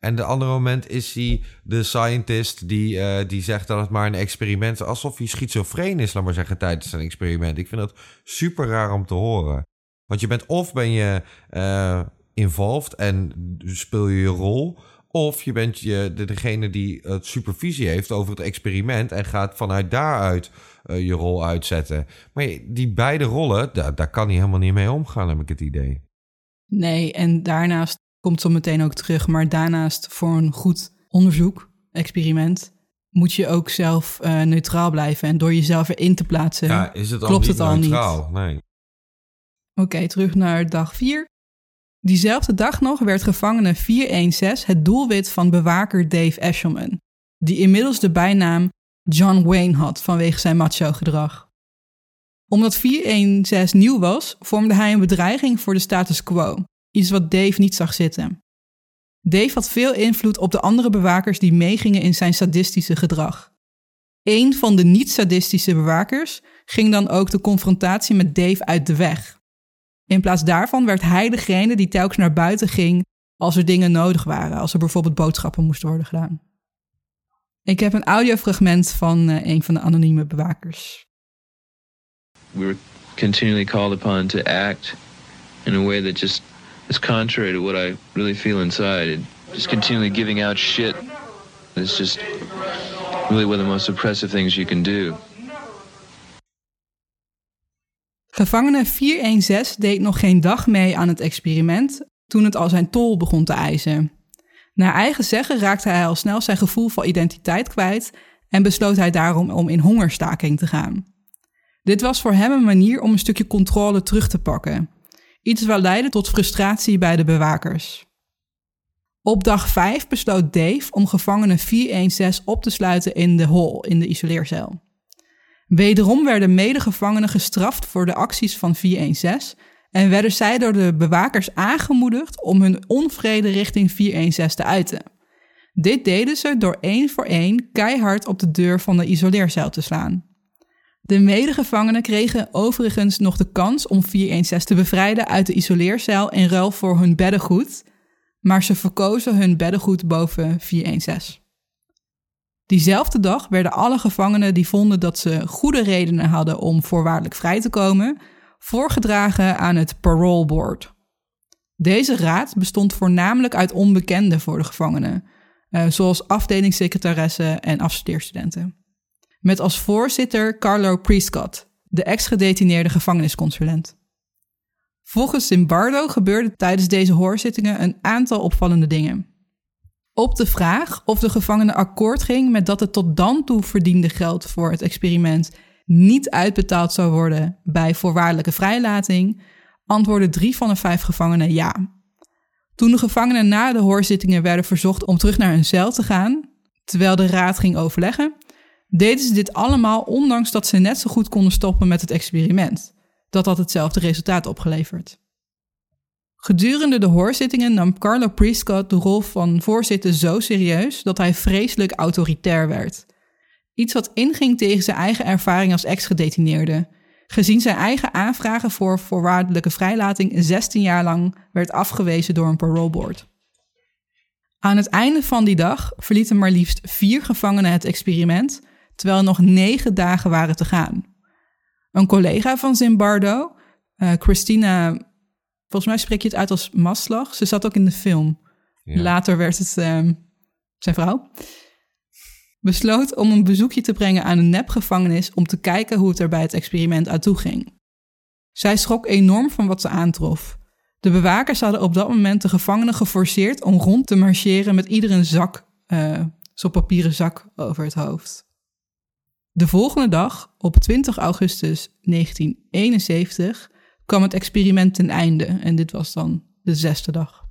En de andere moment is hij de scientist die zegt dat het maar een experiment is. Alsof hij schizofreen is, laat maar zeggen, tijdens een experiment. Ik vind dat super raar om te horen. Want je bent ben je involved en speel je rol. Of je bent degene die het supervisie heeft over het experiment en gaat vanuit daaruit je rol uitzetten. Maar die beide rollen, daar kan hij helemaal niet mee omgaan, heb ik het idee. Nee, en daarnaast komt zo meteen ook terug, maar daarnaast voor een goed onderzoek, experiment, moet je ook zelf neutraal blijven. En door jezelf erin te plaatsen, is het klopt het al neutraal? niet. Nee. Oké, terug naar dag 4. Diezelfde dag nog werd gevangene 416 het doelwit van bewaker Dave Eshelman, die inmiddels de bijnaam John Wayne had vanwege zijn macho-gedrag. Omdat 416 nieuw was, vormde hij een bedreiging voor de status quo, iets wat Dave niet zag zitten. Dave had veel invloed op de andere bewakers die meegingen in zijn sadistische gedrag. Eén van de niet-sadistische bewakers ging dan ook de confrontatie met Dave uit de weg. In plaats daarvan werd hij degene die telkens naar buiten ging als er dingen nodig waren, als er bijvoorbeeld boodschappen moesten worden gedaan. Ik heb een audiofragment van een van de anonieme bewakers. We were continually called upon to act in a way that just is contrary to what I really feel inside. Just continually giving out shit. It's just really one of the most oppressive things you can do. Gevangene 416 deed nog geen dag mee aan het experiment toen het al zijn tol begon te eisen. Naar eigen zeggen raakte hij al snel zijn gevoel van identiteit kwijt en besloot hij daarom om in hongerstaking te gaan. Dit was voor hem een manier om een stukje controle terug te pakken. Iets wat leidde tot frustratie bij de bewakers. Op dag 5 besloot Dave om gevangene 416 op te sluiten in de hol, in de isoleercel. Wederom werden medegevangenen gestraft voor de acties van 416 en werden zij door de bewakers aangemoedigd om hun onvrede richting 416 te uiten. Dit deden ze door één voor één keihard op de deur van de isoleercel te slaan. De medegevangenen kregen overigens nog de kans om 416 te bevrijden uit de isoleercel in ruil voor hun beddengoed, maar ze verkozen hun beddengoed boven 416. Diezelfde dag werden alle gevangenen die vonden dat ze goede redenen hadden om voorwaardelijk vrij te komen, voorgedragen aan het Parole Board. Deze raad bestond voornamelijk uit onbekenden voor de gevangenen, zoals afdelingssecretaressen en afstudeerstudenten. Met als voorzitter Carlo Prescott, de ex-gedetineerde gevangenisconsulent. Volgens Zimbardo gebeurde tijdens deze hoorzittingen een aantal opvallende dingen. Op de vraag of de gevangene akkoord ging met dat het tot dan toe verdiende geld voor het experiment niet uitbetaald zou worden bij voorwaardelijke vrijlating, antwoordden 3 van de 5 gevangenen ja. Toen de gevangenen na de hoorzittingen werden verzocht om terug naar hun cel te gaan, terwijl de raad ging overleggen, deden ze dit allemaal ondanks dat ze net zo goed konden stoppen met het experiment. Dat had hetzelfde resultaat opgeleverd. Gedurende de hoorzittingen nam Carlo Prescott de rol van voorzitter zo serieus dat hij vreselijk autoritair werd. Iets wat inging tegen zijn eigen ervaring als ex-gedetineerde, gezien zijn eigen aanvragen voor voorwaardelijke vrijlating 16 jaar lang werd afgewezen door een parole board. Aan het einde van die dag verlieten maar liefst 4 gevangenen het experiment, terwijl er nog 9 dagen waren te gaan. Een collega van Zimbardo, Christina, volgens mij spreek je het uit als Maslach, ze zat ook in de film. Ja. Later werd het zijn vrouw. Besloot om een bezoekje te brengen aan een nepgevangenis om te kijken hoe het er bij het experiment aan toe ging. Zij schrok enorm van wat ze aantrof. De bewakers hadden op dat moment de gevangenen geforceerd om rond te marcheren met ieder een zak, zo'n papieren zak over het hoofd. De volgende dag, op 20 augustus 1971, kwam het experiment ten einde en dit was dan de 6e dag.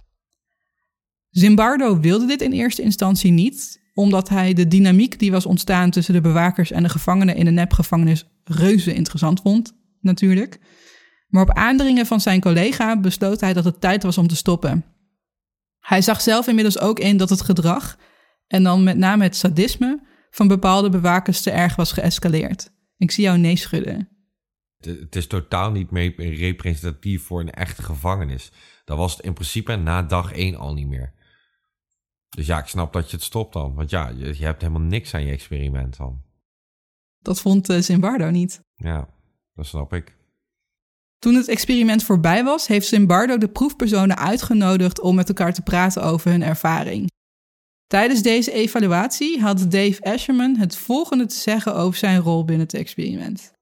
Zimbardo wilde dit in eerste instantie niet, omdat hij de dynamiek die was ontstaan tussen de bewakers en de gevangenen in de nepgevangenis reuze interessant vond, natuurlijk. Maar op aandringen van zijn collega besloot hij dat het tijd was om te stoppen. Hij zag zelf inmiddels ook in dat het gedrag, en dan met name het sadisme, van bepaalde bewakers te erg was geëscaleerd. Ik zie jou nee schudden. Het is totaal niet meer representatief voor een echte gevangenis. Dat was het in principe na dag 1 al niet meer. Dus ja, ik snap dat je het stopt dan. Want ja, je hebt helemaal niks aan je experiment dan. Dat vond Zimbardo niet. Ja, dat snap ik. Toen het experiment voorbij was, heeft Zimbardo de proefpersonen uitgenodigd om met elkaar te praten over hun ervaring. Tijdens deze evaluatie had Dave Asherman het volgende te zeggen over zijn rol binnen het experiment.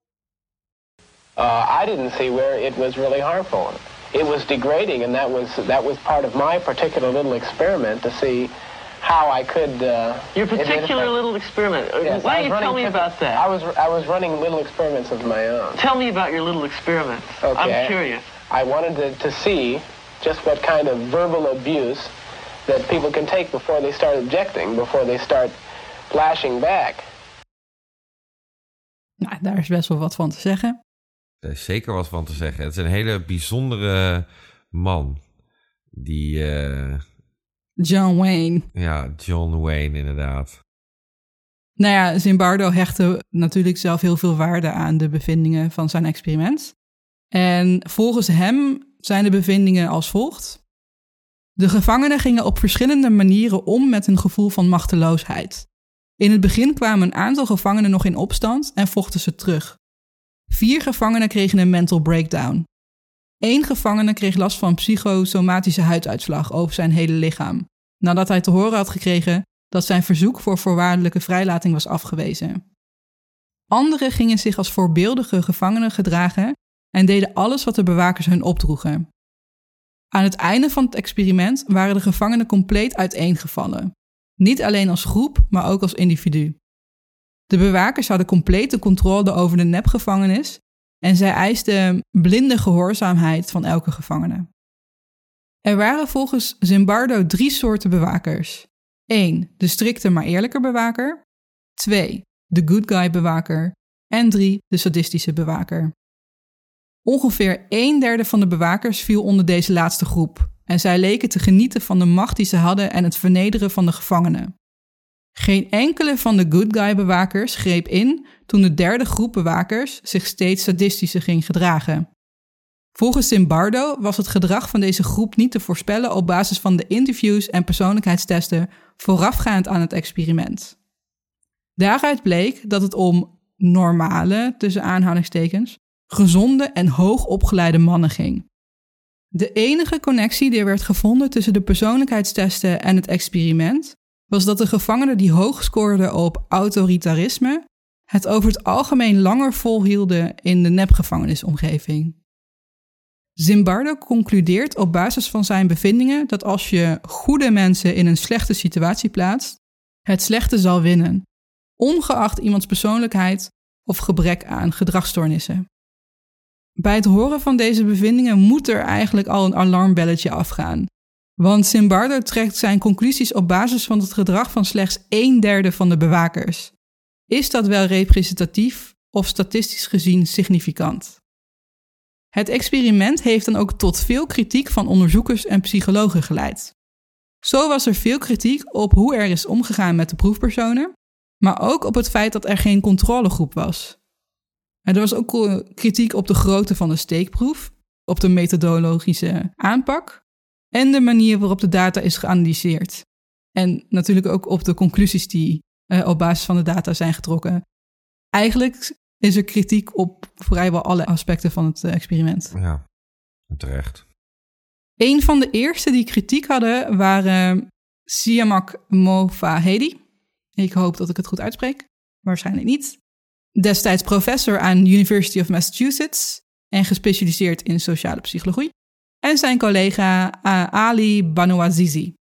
I didn't see where it was really harmful. It was degrading, and that was part of my particular little experiment to see how I could. Your particular little experiment. Yes, Why don't you tell me about that? I was running little experiments of my own. Tell me about your little experiment. Okay. I'm curious. I wanted to see just what kind of verbal abuse that people can take before they start objecting, before they start flashing back. Nou, daar is best wel wat van te zeggen. Er is zeker wat van te zeggen. Het is een hele bijzondere man. Die... John Wayne. Ja, John Wayne inderdaad. Nou ja, Zimbardo hechtte natuurlijk zelf heel veel waarde aan de bevindingen van zijn experiment. En volgens hem zijn de bevindingen als volgt. De gevangenen gingen op verschillende manieren om met hun gevoel van machteloosheid. In het begin kwamen een aantal gevangenen nog in opstand en vochten ze terug. 4 gevangenen kregen een mental breakdown. 1 gevangene kreeg last van psychosomatische huiduitslag over zijn hele lichaam, nadat hij te horen had gekregen dat zijn verzoek voor voorwaardelijke vrijlating was afgewezen. Anderen gingen zich als voorbeeldige gevangenen gedragen en deden alles wat de bewakers hun opdroegen. Aan het einde van het experiment waren de gevangenen compleet uiteengevallen. Niet alleen als groep, maar ook als individu. De bewakers hadden complete controle over de nepgevangenis en zij eisten blinde gehoorzaamheid van elke gevangene. Er waren volgens Zimbardo 3 soorten bewakers. 1. De strikte maar eerlijke bewaker. 2. De good guy bewaker. En 3. De sadistische bewaker. Ongeveer 1/3 van de bewakers viel onder deze laatste groep en zij leken te genieten van de macht die ze hadden en het vernederen van de gevangenen. Geen enkele van de good guy bewakers greep in toen de 3e groep bewakers zich steeds sadistischer ging gedragen. Volgens Zimbardo was het gedrag van deze groep niet te voorspellen op basis van de interviews en persoonlijkheidstesten voorafgaand aan het experiment. Daaruit bleek dat het om normale, tussen aanhalingstekens, gezonde en hoogopgeleide mannen ging. De enige connectie die er werd gevonden tussen de persoonlijkheidstesten en het experiment was dat de gevangenen die hoog scoorden op autoritarisme het over het algemeen langer volhielden in de nepgevangenisomgeving. Zimbardo concludeert op basis van zijn bevindingen dat als je goede mensen in een slechte situatie plaatst, het slechte zal winnen, ongeacht iemands persoonlijkheid of gebrek aan gedragsstoornissen. Bij het horen van deze bevindingen moet er eigenlijk al een alarmbelletje afgaan. Want Zimbardo trekt zijn conclusies op basis van het gedrag van slechts 1/3 van de bewakers. Is dat wel representatief of statistisch gezien significant? Het experiment heeft dan ook tot veel kritiek van onderzoekers en psychologen geleid. Zo was er veel kritiek op hoe er is omgegaan met de proefpersonen, maar ook op het feit dat er geen controlegroep was. En er was ook kritiek op de grootte van de steekproef, op de methodologische aanpak en de manier waarop de data is geanalyseerd. En natuurlijk ook op de conclusies die op basis van de data zijn getrokken. Eigenlijk is er kritiek op vrijwel alle aspecten van het experiment. Ja, terecht. Een van de eerste die kritiek hadden waren Siamak Movahedi. Ik hoop dat ik het goed uitspreek. Waarschijnlijk niet. Destijds professor aan de University of Massachusetts en gespecialiseerd in sociale psychologie. En zijn collega Ali Banouazizi.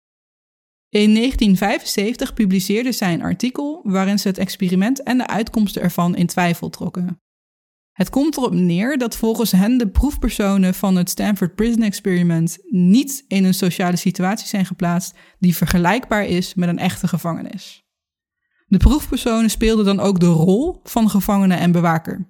In 1975 publiceerde zij een artikel waarin ze het experiment en de uitkomsten ervan in twijfel trokken. Het komt erop neer dat volgens hen de proefpersonen van het Stanford Prison Experiment niet in een sociale situatie zijn geplaatst die vergelijkbaar is met een echte gevangenis. De proefpersonen speelden dan ook de rol van gevangene en bewaker.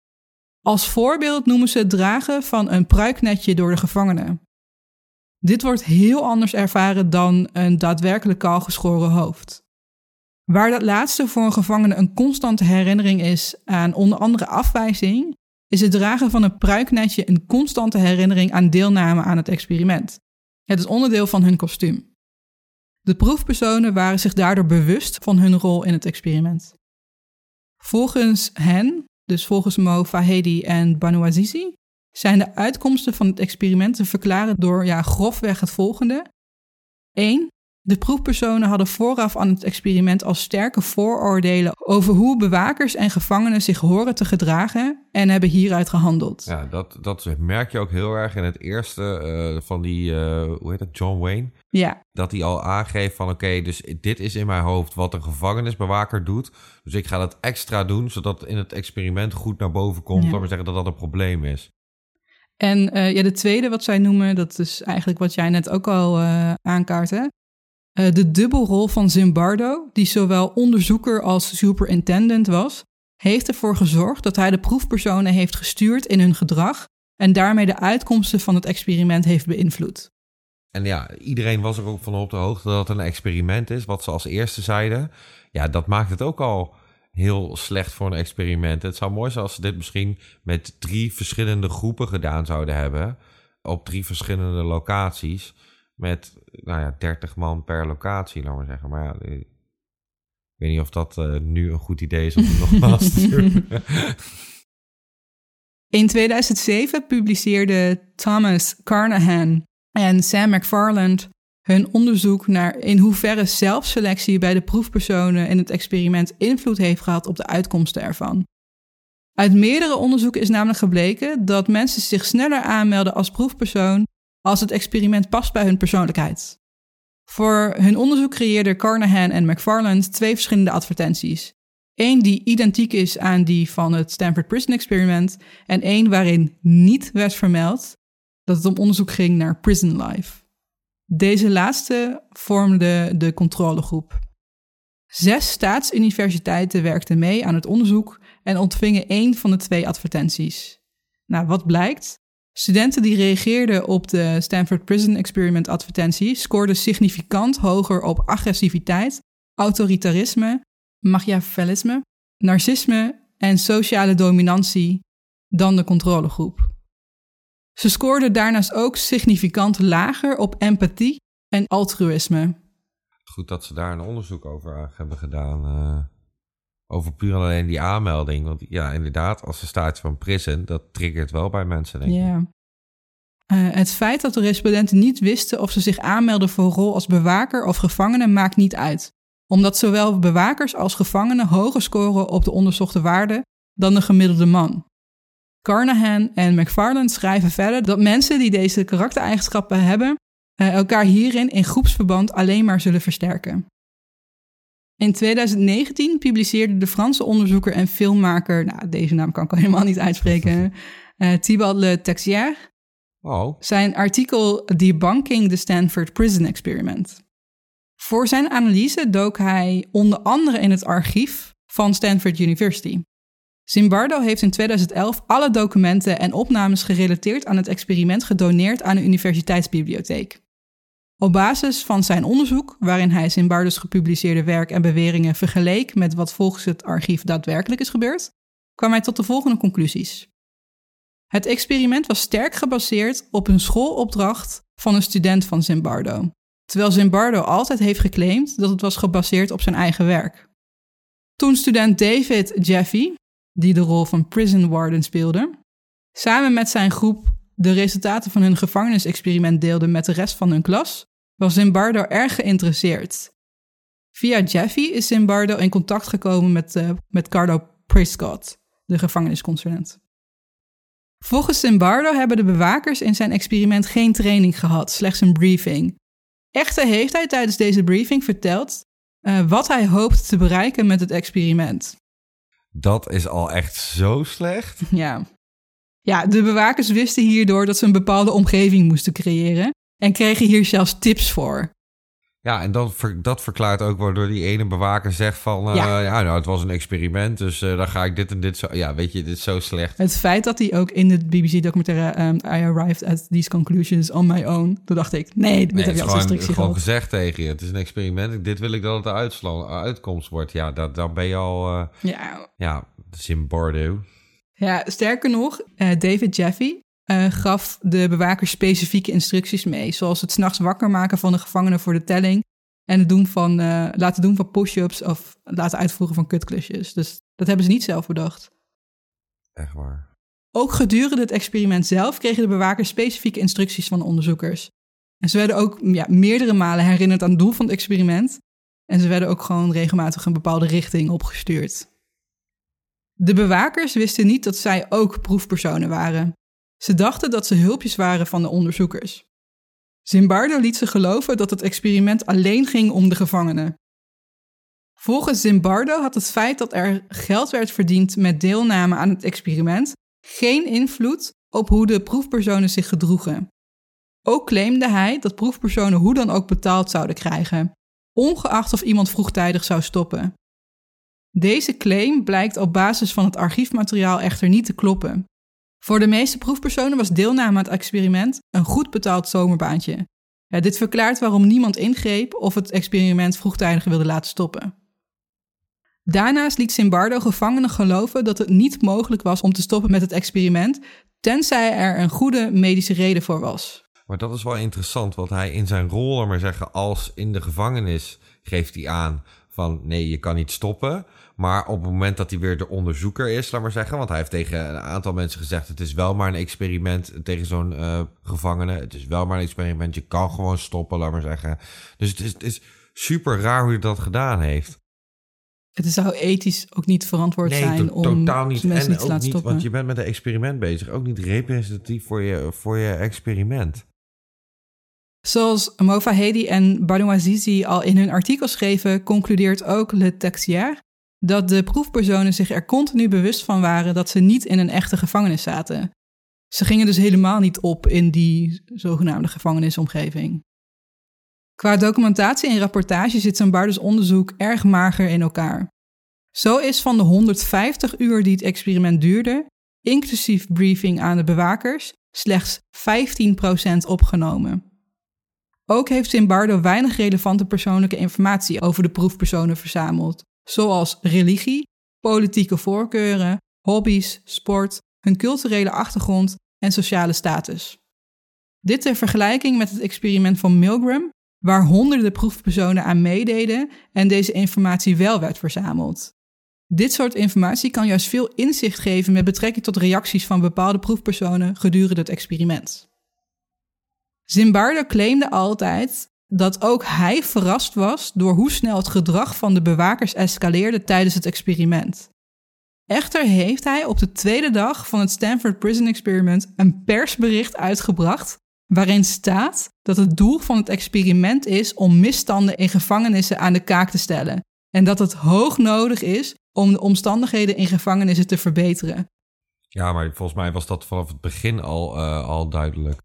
Als voorbeeld noemen ze het dragen van een pruiknetje door de gevangenen. Dit wordt heel anders ervaren dan een daadwerkelijk kaalgeschoren hoofd. Waar dat laatste voor een gevangene een constante herinnering is aan onder andere afwijzing, is het dragen van een pruiknetje een constante herinnering aan deelname aan het experiment. Het is onderdeel van hun kostuum. De proefpersonen waren zich daardoor bewust van hun rol in het experiment. Volgens hen, dus volgens Mo Fahedi en Banu Azizi, zijn de uitkomsten van het experiment te verklaren door grofweg het volgende. 1. De proefpersonen hadden vooraf aan het experiment al sterke vooroordelen over hoe bewakers en gevangenen zich horen te gedragen en hebben hieruit gehandeld. Ja, dat merk je ook heel erg in het eerste van die, hoe heet het, John Wayne? Ja. Dat hij al aangeeft van oké, dus dit is in mijn hoofd wat een gevangenisbewaker doet. Dus ik ga dat extra doen, zodat in het experiment goed naar boven komt. Laat maar zeggen dat dat een probleem is. En de tweede wat zij noemen, dat is eigenlijk wat jij net ook al aankaartte. De dubbelrol van Zimbardo, die zowel onderzoeker als superintendent was, heeft ervoor gezorgd dat hij de proefpersonen heeft gestuurd in hun gedrag en daarmee de uitkomsten van het experiment heeft beïnvloed. En ja, iedereen was er ook van op de hoogte dat het een experiment is, wat ze als eerste zeiden. Ja, dat maakt het ook al heel slecht voor een experiment. Het zou mooi zijn als ze dit misschien met 3 verschillende groepen gedaan zouden hebben, op 3 verschillende locaties. Met 30 man per locatie, laat maar zeggen. Maar ja, ik weet niet of dat nu een goed idee is om het nogmaals te doen. In 2007 publiceerden Thomas Carnahan en Sam McFarland hun onderzoek naar in hoeverre zelfselectie bij de proefpersonen in het experiment invloed heeft gehad op de uitkomsten ervan. Uit meerdere onderzoeken is namelijk gebleken dat mensen zich sneller aanmelden als proefpersoon als het experiment past bij hun persoonlijkheid. Voor hun onderzoek creëerden Carnahan en McFarland 2 verschillende advertenties. 1 die identiek is aan die van het Stanford Prison Experiment en 1 waarin niet werd vermeld dat het om onderzoek ging naar prison life. Deze laatste vormde de controlegroep. 6 staatsuniversiteiten werkten mee aan het onderzoek en ontvingen 1 van de 2 advertenties. Nou, wat blijkt? Studenten die reageerden op de Stanford Prison Experiment advertentie scoorden significant hoger op agressiviteit, autoritarisme, machiavellisme, narcisme en sociale dominantie dan de controlegroep. Ze scoorden daarnaast ook significant lager op empathie en altruïsme. Goed dat ze daar een onderzoek over hebben gedaan. Over puur alleen die aanmelding. Want ja, inderdaad, als er staat van prison, dat triggert wel bij mensen, denk ik. Ja. Het feit dat de respondenten niet wisten of ze zich aanmelden voor een rol als bewaker of gevangene maakt niet uit. Omdat zowel bewakers als gevangenen hoger scoren op de onderzochte waarden dan de gemiddelde man. Carnahan en McFarland schrijven verder dat mensen die deze karaktereigenschappen hebben, elkaar hierin in groepsverband alleen maar zullen versterken. In 2019 publiceerde de Franse onderzoeker en filmmaker, deze naam kan ik al helemaal niet uitspreken, Thibault Le Texier, zijn artikel Debunking the Stanford Prison Experiment. Voor zijn analyse dook hij onder andere in het archief van Stanford University. Zimbardo heeft in 2011 alle documenten en opnames gerelateerd aan het experiment gedoneerd aan de universiteitsbibliotheek. Op basis van zijn onderzoek, waarin hij Zimbardo's gepubliceerde werk en beweringen vergeleek met wat volgens het archief daadwerkelijk is gebeurd, kwam hij tot de volgende conclusies. Het experiment was sterk gebaseerd op een schoolopdracht van een student van Zimbardo, terwijl Zimbardo altijd heeft geclaimd dat het was gebaseerd op zijn eigen werk. Toen student David Jaffe, die de rol van prison warden speelde, samen met zijn groep de resultaten van hun gevangenisexperiment deelde met de rest van hun klas, was Zimbardo erg geïnteresseerd. Via Jaffe is Zimbardo in contact gekomen met Carlo Prescott, de gevangenisconsulent. Volgens Zimbardo hebben de bewakers in zijn experiment geen training gehad, slechts een briefing. Echter heeft hij tijdens deze briefing verteld wat hij hoopt te bereiken met het experiment. Dat is al echt zo slecht. Ja, de bewakers wisten hierdoor dat ze een bepaalde omgeving moesten creëren en kregen hier zelfs tips voor. Ja, en dat verklaart ook waardoor die ene bewaker zegt van... het was een experiment, dus dan ga ik dit en dit zo... Ja, weet je, dit is zo slecht. Het feit dat hij ook in de BBC-documentaire... I arrived at these conclusions on my own. Toen dacht ik, dit heb je als restrictie gehad. Gewoon gezegd tegen je, het is een experiment. Dit wil ik dat het de uitkomst wordt. Ja, dan ben je al... Zimbardo. Ja, sterker nog, David Jaffe gaf de bewakers specifieke instructies mee, zoals het 's nachts wakker maken van de gevangenen voor de telling en het laten doen van push-ups of het laten uitvoeren van kutklusjes. Dus dat hebben ze niet zelf bedacht. Echt waar. Ook gedurende het experiment zelf kregen de bewakers specifieke instructies van de onderzoekers. En ze werden ook meerdere malen herinnerd aan het doel van het experiment. En ze werden ook gewoon regelmatig een bepaalde richting opgestuurd. De bewakers wisten niet dat zij ook proefpersonen waren. Ze dachten dat ze hulpjes waren van de onderzoekers. Zimbardo liet ze geloven dat het experiment alleen ging om de gevangenen. Volgens Zimbardo had het feit dat er geld werd verdiend met deelname aan het experiment geen invloed op hoe de proefpersonen zich gedroegen. Ook claimde hij dat proefpersonen hoe dan ook betaald zouden krijgen, ongeacht of iemand vroegtijdig zou stoppen. Deze claim blijkt op basis van het archiefmateriaal echter niet te kloppen. Voor de meeste proefpersonen was deelname aan het experiment een goed betaald zomerbaantje. Dit verklaart waarom niemand ingreep of het experiment vroegtijdig wilde laten stoppen. Daarnaast liet Zimbardo gevangenen geloven dat het niet mogelijk was om te stoppen met het experiment, tenzij er een goede medische reden voor was. Maar dat is wel interessant, want hij in zijn rol, laat maar zeggen, als in de gevangenis geeft hij aan van nee, je kan niet stoppen. Maar op het moment dat hij weer de onderzoeker is, laat maar zeggen, want hij heeft tegen een aantal mensen gezegd, het is wel maar een experiment tegen zo'n gevangene. Het is wel maar een experiment, je kan gewoon stoppen, laat maar zeggen. Dus het is super raar hoe hij dat gedaan heeft. Het zou ethisch ook niet verantwoord zijn om totaal niet. mensen niet te ook laten stoppen. Want je bent met een experiment bezig, ook niet representatief voor je experiment. Zoals Movahedi en Banoazizi al in hun artikel schreven, concludeert ook Le Texier dat de proefpersonen zich er continu bewust van waren dat ze niet in een echte gevangenis zaten. Ze gingen dus helemaal niet op in die zogenaamde gevangenisomgeving. Qua documentatie en rapportage zit Zimbardo's onderzoek erg mager in elkaar. Zo is van de 150 uur die het experiment duurde, inclusief briefing aan de bewakers, slechts 15% opgenomen. Ook heeft Zimbardo weinig relevante persoonlijke informatie over de proefpersonen verzameld, zoals religie, politieke voorkeuren, hobby's, sport, hun culturele achtergrond en sociale status. Dit ter vergelijking met het experiment van Milgram, waar honderden proefpersonen aan meededen en deze informatie wel werd verzameld. Dit soort informatie kan juist veel inzicht geven met betrekking tot reacties van bepaalde proefpersonen gedurende het experiment. Zimbardo claimde altijd dat ook hij verrast was door hoe snel het gedrag van de bewakers escaleerde tijdens het experiment. Echter heeft hij op de tweede dag van het Stanford Prison Experiment een persbericht uitgebracht waarin staat dat het doel van het experiment is om misstanden in gevangenissen aan de kaak te stellen en dat het hoog nodig is om de omstandigheden in gevangenissen te verbeteren. Ja, maar volgens mij was dat vanaf het begin al duidelijk.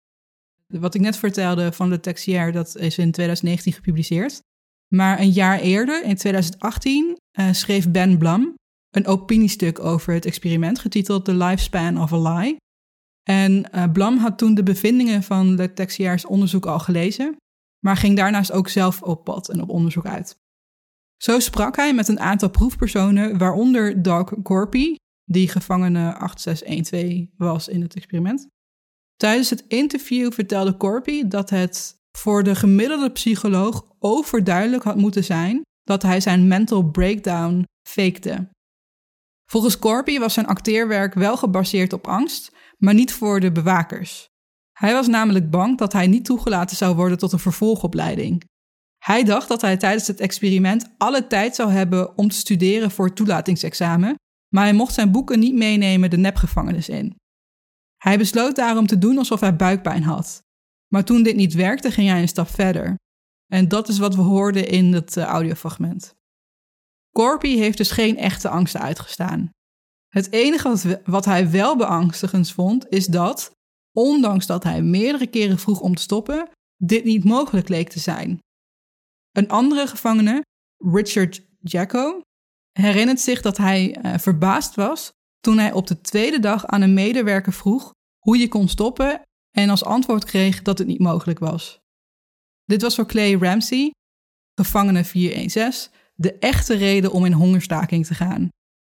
Wat ik net vertelde van Le Texier, dat is in 2019 gepubliceerd. Maar een jaar eerder, in 2018, schreef Ben Blum een opiniestuk over het experiment, getiteld The Lifespan of a Lie. En Blum had toen de bevindingen van Le Texier's onderzoek al gelezen, maar ging daarnaast ook zelf op pad en op onderzoek uit. Zo sprak hij met een aantal proefpersonen, waaronder Doug Corpy, die gevangene 8612 was in het experiment. Tijdens het interview vertelde Corpy dat het voor de gemiddelde psycholoog overduidelijk had moeten zijn dat hij zijn mental breakdown fakte. Volgens Corpy was zijn acteerwerk wel gebaseerd op angst, maar niet voor de bewakers. Hij was namelijk bang dat hij niet toegelaten zou worden tot een vervolgopleiding. Hij dacht dat hij tijdens het experiment alle tijd zou hebben om te studeren voor het toelatingsexamen, maar hij mocht zijn boeken niet meenemen de nepgevangenis in. Hij besloot daarom te doen alsof hij buikpijn had. Maar toen dit niet werkte, ging hij een stap verder. En dat is wat we hoorden in het audiofragment. Corpy heeft dus geen echte angsten uitgestaan. Het enige wat hij wel beangstigend vond, is dat, ondanks dat hij meerdere keren vroeg om te stoppen, dit niet mogelijk leek te zijn. Een andere gevangene, Richard Jacko, herinnert zich dat hij verbaasd was toen hij op de tweede dag aan een medewerker vroeg hoe je kon stoppen en als antwoord kreeg dat het niet mogelijk was. Dit was voor Clay Ramsey, gevangene 416, de echte reden om in hongerstaking te gaan.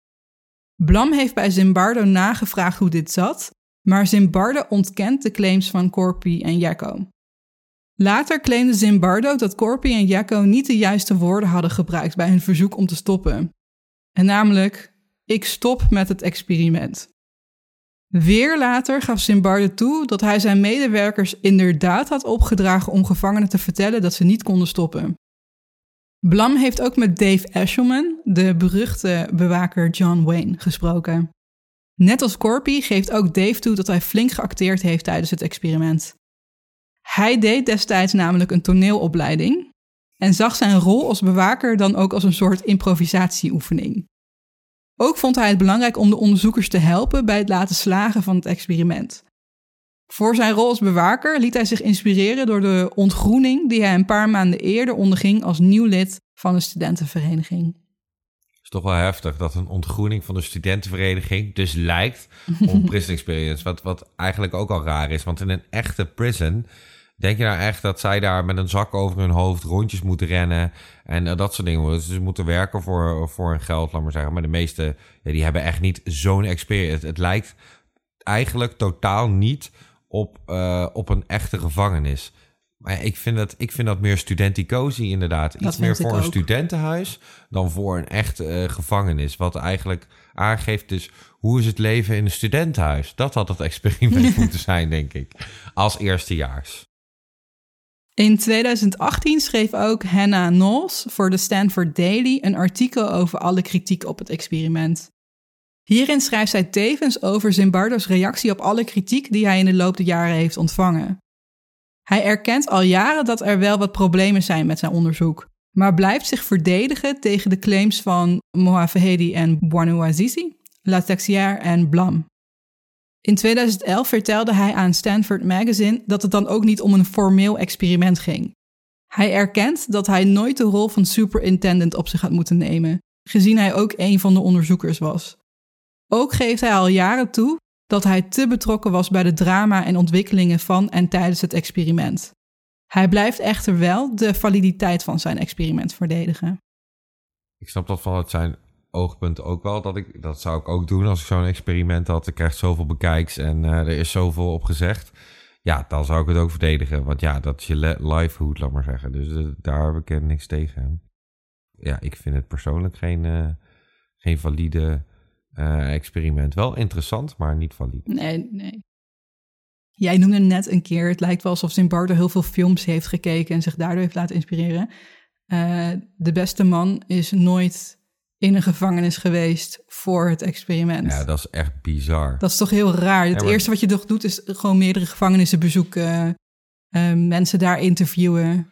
Blum heeft bij Zimbardo nagevraagd hoe dit zat, maar Zimbardo ontkent de claims van Corpy en Jacko. Later claimde Zimbardo dat Corpy en Jacko niet de juiste woorden hadden gebruikt bij hun verzoek om te stoppen. En namelijk, ik stop met het experiment. Weer later gaf Zimbardo toe dat hij zijn medewerkers inderdaad had opgedragen om gevangenen te vertellen dat ze niet konden stoppen. Blum heeft ook met Dave Eshelman, de beruchte bewaker John Wayne, gesproken. Net als Corpy geeft ook Dave toe dat hij flink geacteerd heeft tijdens het experiment. Hij deed destijds namelijk een toneelopleiding en zag zijn rol als bewaker dan ook als een soort improvisatieoefening. Ook vond hij het belangrijk om de onderzoekers te helpen bij het laten slagen van het experiment. Voor zijn rol als bewaker liet hij zich inspireren door de ontgroening die hij een paar maanden eerder onderging als nieuw lid van een studentenvereniging. Het is toch wel heftig dat een ontgroening van de studentenvereniging dus lijkt op prison experience. Wat eigenlijk ook al raar is, want in een echte prison denk je nou echt dat zij daar met een zak over hun hoofd rondjes moeten rennen en dat soort dingen. Dus ze moeten werken voor hun geld, laat maar zeggen. Maar de meeste, die hebben echt niet zo'n experience. Het lijkt eigenlijk totaal niet op een echte gevangenis. Maar ik vind dat meer studenticozy inderdaad. Iets meer voor een studentenhuis dan voor een echte gevangenis. Wat eigenlijk aangeeft dus, hoe is het leven in een studentenhuis? Dat had het experiment moeten zijn, denk ik. Als eerstejaars. In 2018 schreef ook Hannah Knowles voor de Stanford Daily een artikel over alle kritiek op het experiment. Hierin schrijft zij tevens over Zimbardo's reactie op alle kritiek die hij in de loop der jaren heeft ontvangen. Hij erkent al jaren dat er wel wat problemen zijn met zijn onderzoek, maar blijft zich verdedigen tegen de claims van Moavahedi en Bouazizi, Lataxière en Blum. In 2011 vertelde hij aan Stanford Magazine dat het dan ook niet om een formeel experiment ging. Hij erkent dat hij nooit de rol van superintendent op zich had moeten nemen, gezien hij ook een van de onderzoekers was. Ook geeft hij al jaren toe dat hij te betrokken was bij de drama en ontwikkelingen van en tijdens het experiment. Hij blijft echter wel de validiteit van zijn experiment verdedigen. Ik snap dat vanuit zijn oogpunt ook wel. Dat zou ik ook doen als ik zo'n experiment had. Ik krijg zoveel bekijks en er is zoveel op gezegd. Ja, dan zou ik het ook verdedigen. Want ja, dat is je livelihood, laat maar zeggen. Dus daar heb ik niks tegen. Ja, ik vind het persoonlijk geen valide experiment. Wel interessant, maar niet valide. Nee. Jij noemde net een keer, het lijkt wel alsof Zimbardo heel veel films heeft gekeken en zich daardoor heeft laten inspireren. De beste man is nooit in een gevangenis geweest voor het experiment. Ja, dat is echt bizar. Dat is toch heel raar. Het eerste wat je toch doet is gewoon meerdere gevangenissen bezoeken, mensen daar interviewen.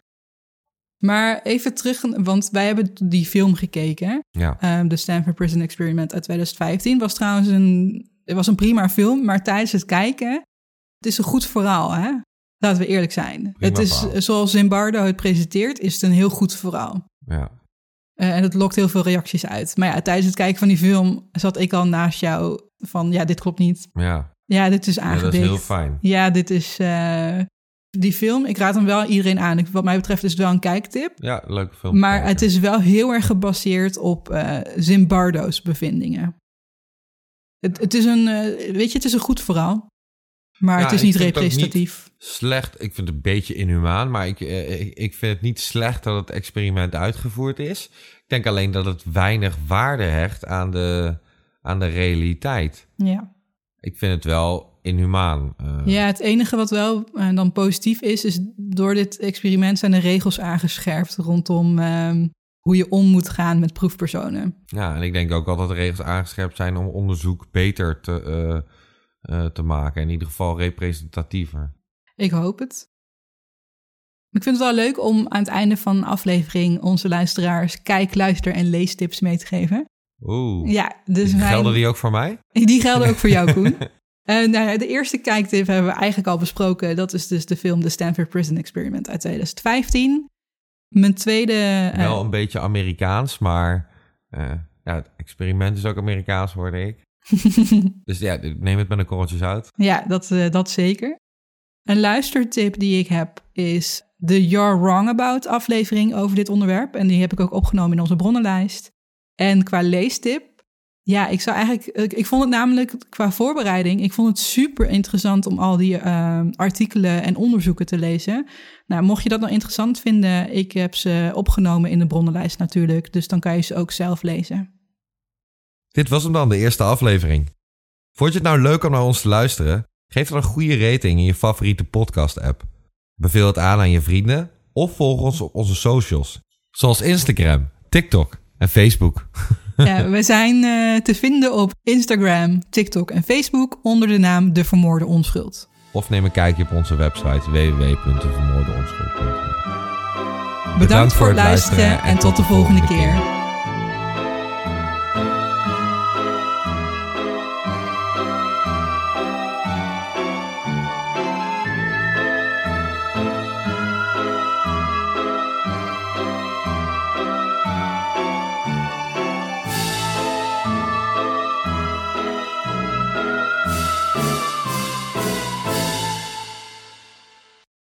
Maar even terug, want wij hebben die film gekeken. Ja. De Stanford Prison Experiment uit 2015. Was trouwens een prima film, maar tijdens het kijken, het is een goed verhaal, hè? Laten we eerlijk zijn. Prima het is, verhaal. Zoals Zimbardo het presenteert, is het een heel goed verhaal. Ja. En het lokt heel veel reacties uit. Maar ja, tijdens het kijken van die film zat ik al naast jou van, ja, dit klopt niet. Ja, dit is aangedikt. Ja, dat is heel fijn. Ja, dit is die film. Ik raad hem wel iedereen aan. Wat mij betreft is het wel een kijktip. Ja, leuke film. Maar het is wel heel erg gebaseerd op Zimbardo's bevindingen. Het is het is een goed verhaal. Maar het is niet representatief. Slecht, ik vind het een beetje inhumaan, maar ik vind het niet slecht dat het experiment uitgevoerd is. Ik denk alleen dat het weinig waarde hecht aan de realiteit. Ja. Ik vind het wel inhumaan. Ja, het enige wat wel dan positief is door dit experiment zijn de regels aangescherpt rondom hoe je om moet gaan met proefpersonen. Ja, en ik denk ook wel dat de regels aangescherpt zijn om onderzoek beter te maken. In ieder geval representatiever. Ik hoop het. Ik vind het wel leuk om aan het einde van een aflevering onze luisteraars kijk, luister en leestips mee te geven. Oeh. Ja, dus gelden die ook voor mij? Die gelden ook voor jou, Koen. De eerste kijktip hebben we eigenlijk al besproken. Dat is dus de film The Stanford Prison Experiment uit 2015. Mijn tweede... Wel een beetje Amerikaans, maar het experiment is ook Amerikaans, hoorde ik. Dus ja, neem het met een korreltje zout. Ja, dat zeker. Een luistertip die ik heb is de You're Wrong About aflevering over dit onderwerp. En die heb ik ook opgenomen in onze bronnenlijst. En qua leestip, Ja, ik vond het namelijk qua voorbereiding, ik vond het super interessant om al die artikelen en onderzoeken te lezen. Nou, mocht je dat nou interessant vinden, ik heb ze opgenomen in de bronnenlijst natuurlijk, dus dan kan je ze ook zelf lezen. Dit was hem dan, de eerste aflevering. Vond je het nou leuk om naar ons te luisteren? Geef dan een goede rating in je favoriete podcast-app. Beveel het aan je vrienden of volg ons op onze socials, zoals Instagram, TikTok en Facebook. Ja, we zijn te vinden op Instagram, TikTok en Facebook onder de naam De Vermoorde Onschuld. Of neem een kijkje op onze website www.devermoordeonschuld.nl. Bedankt voor het luisteren en tot de volgende keer.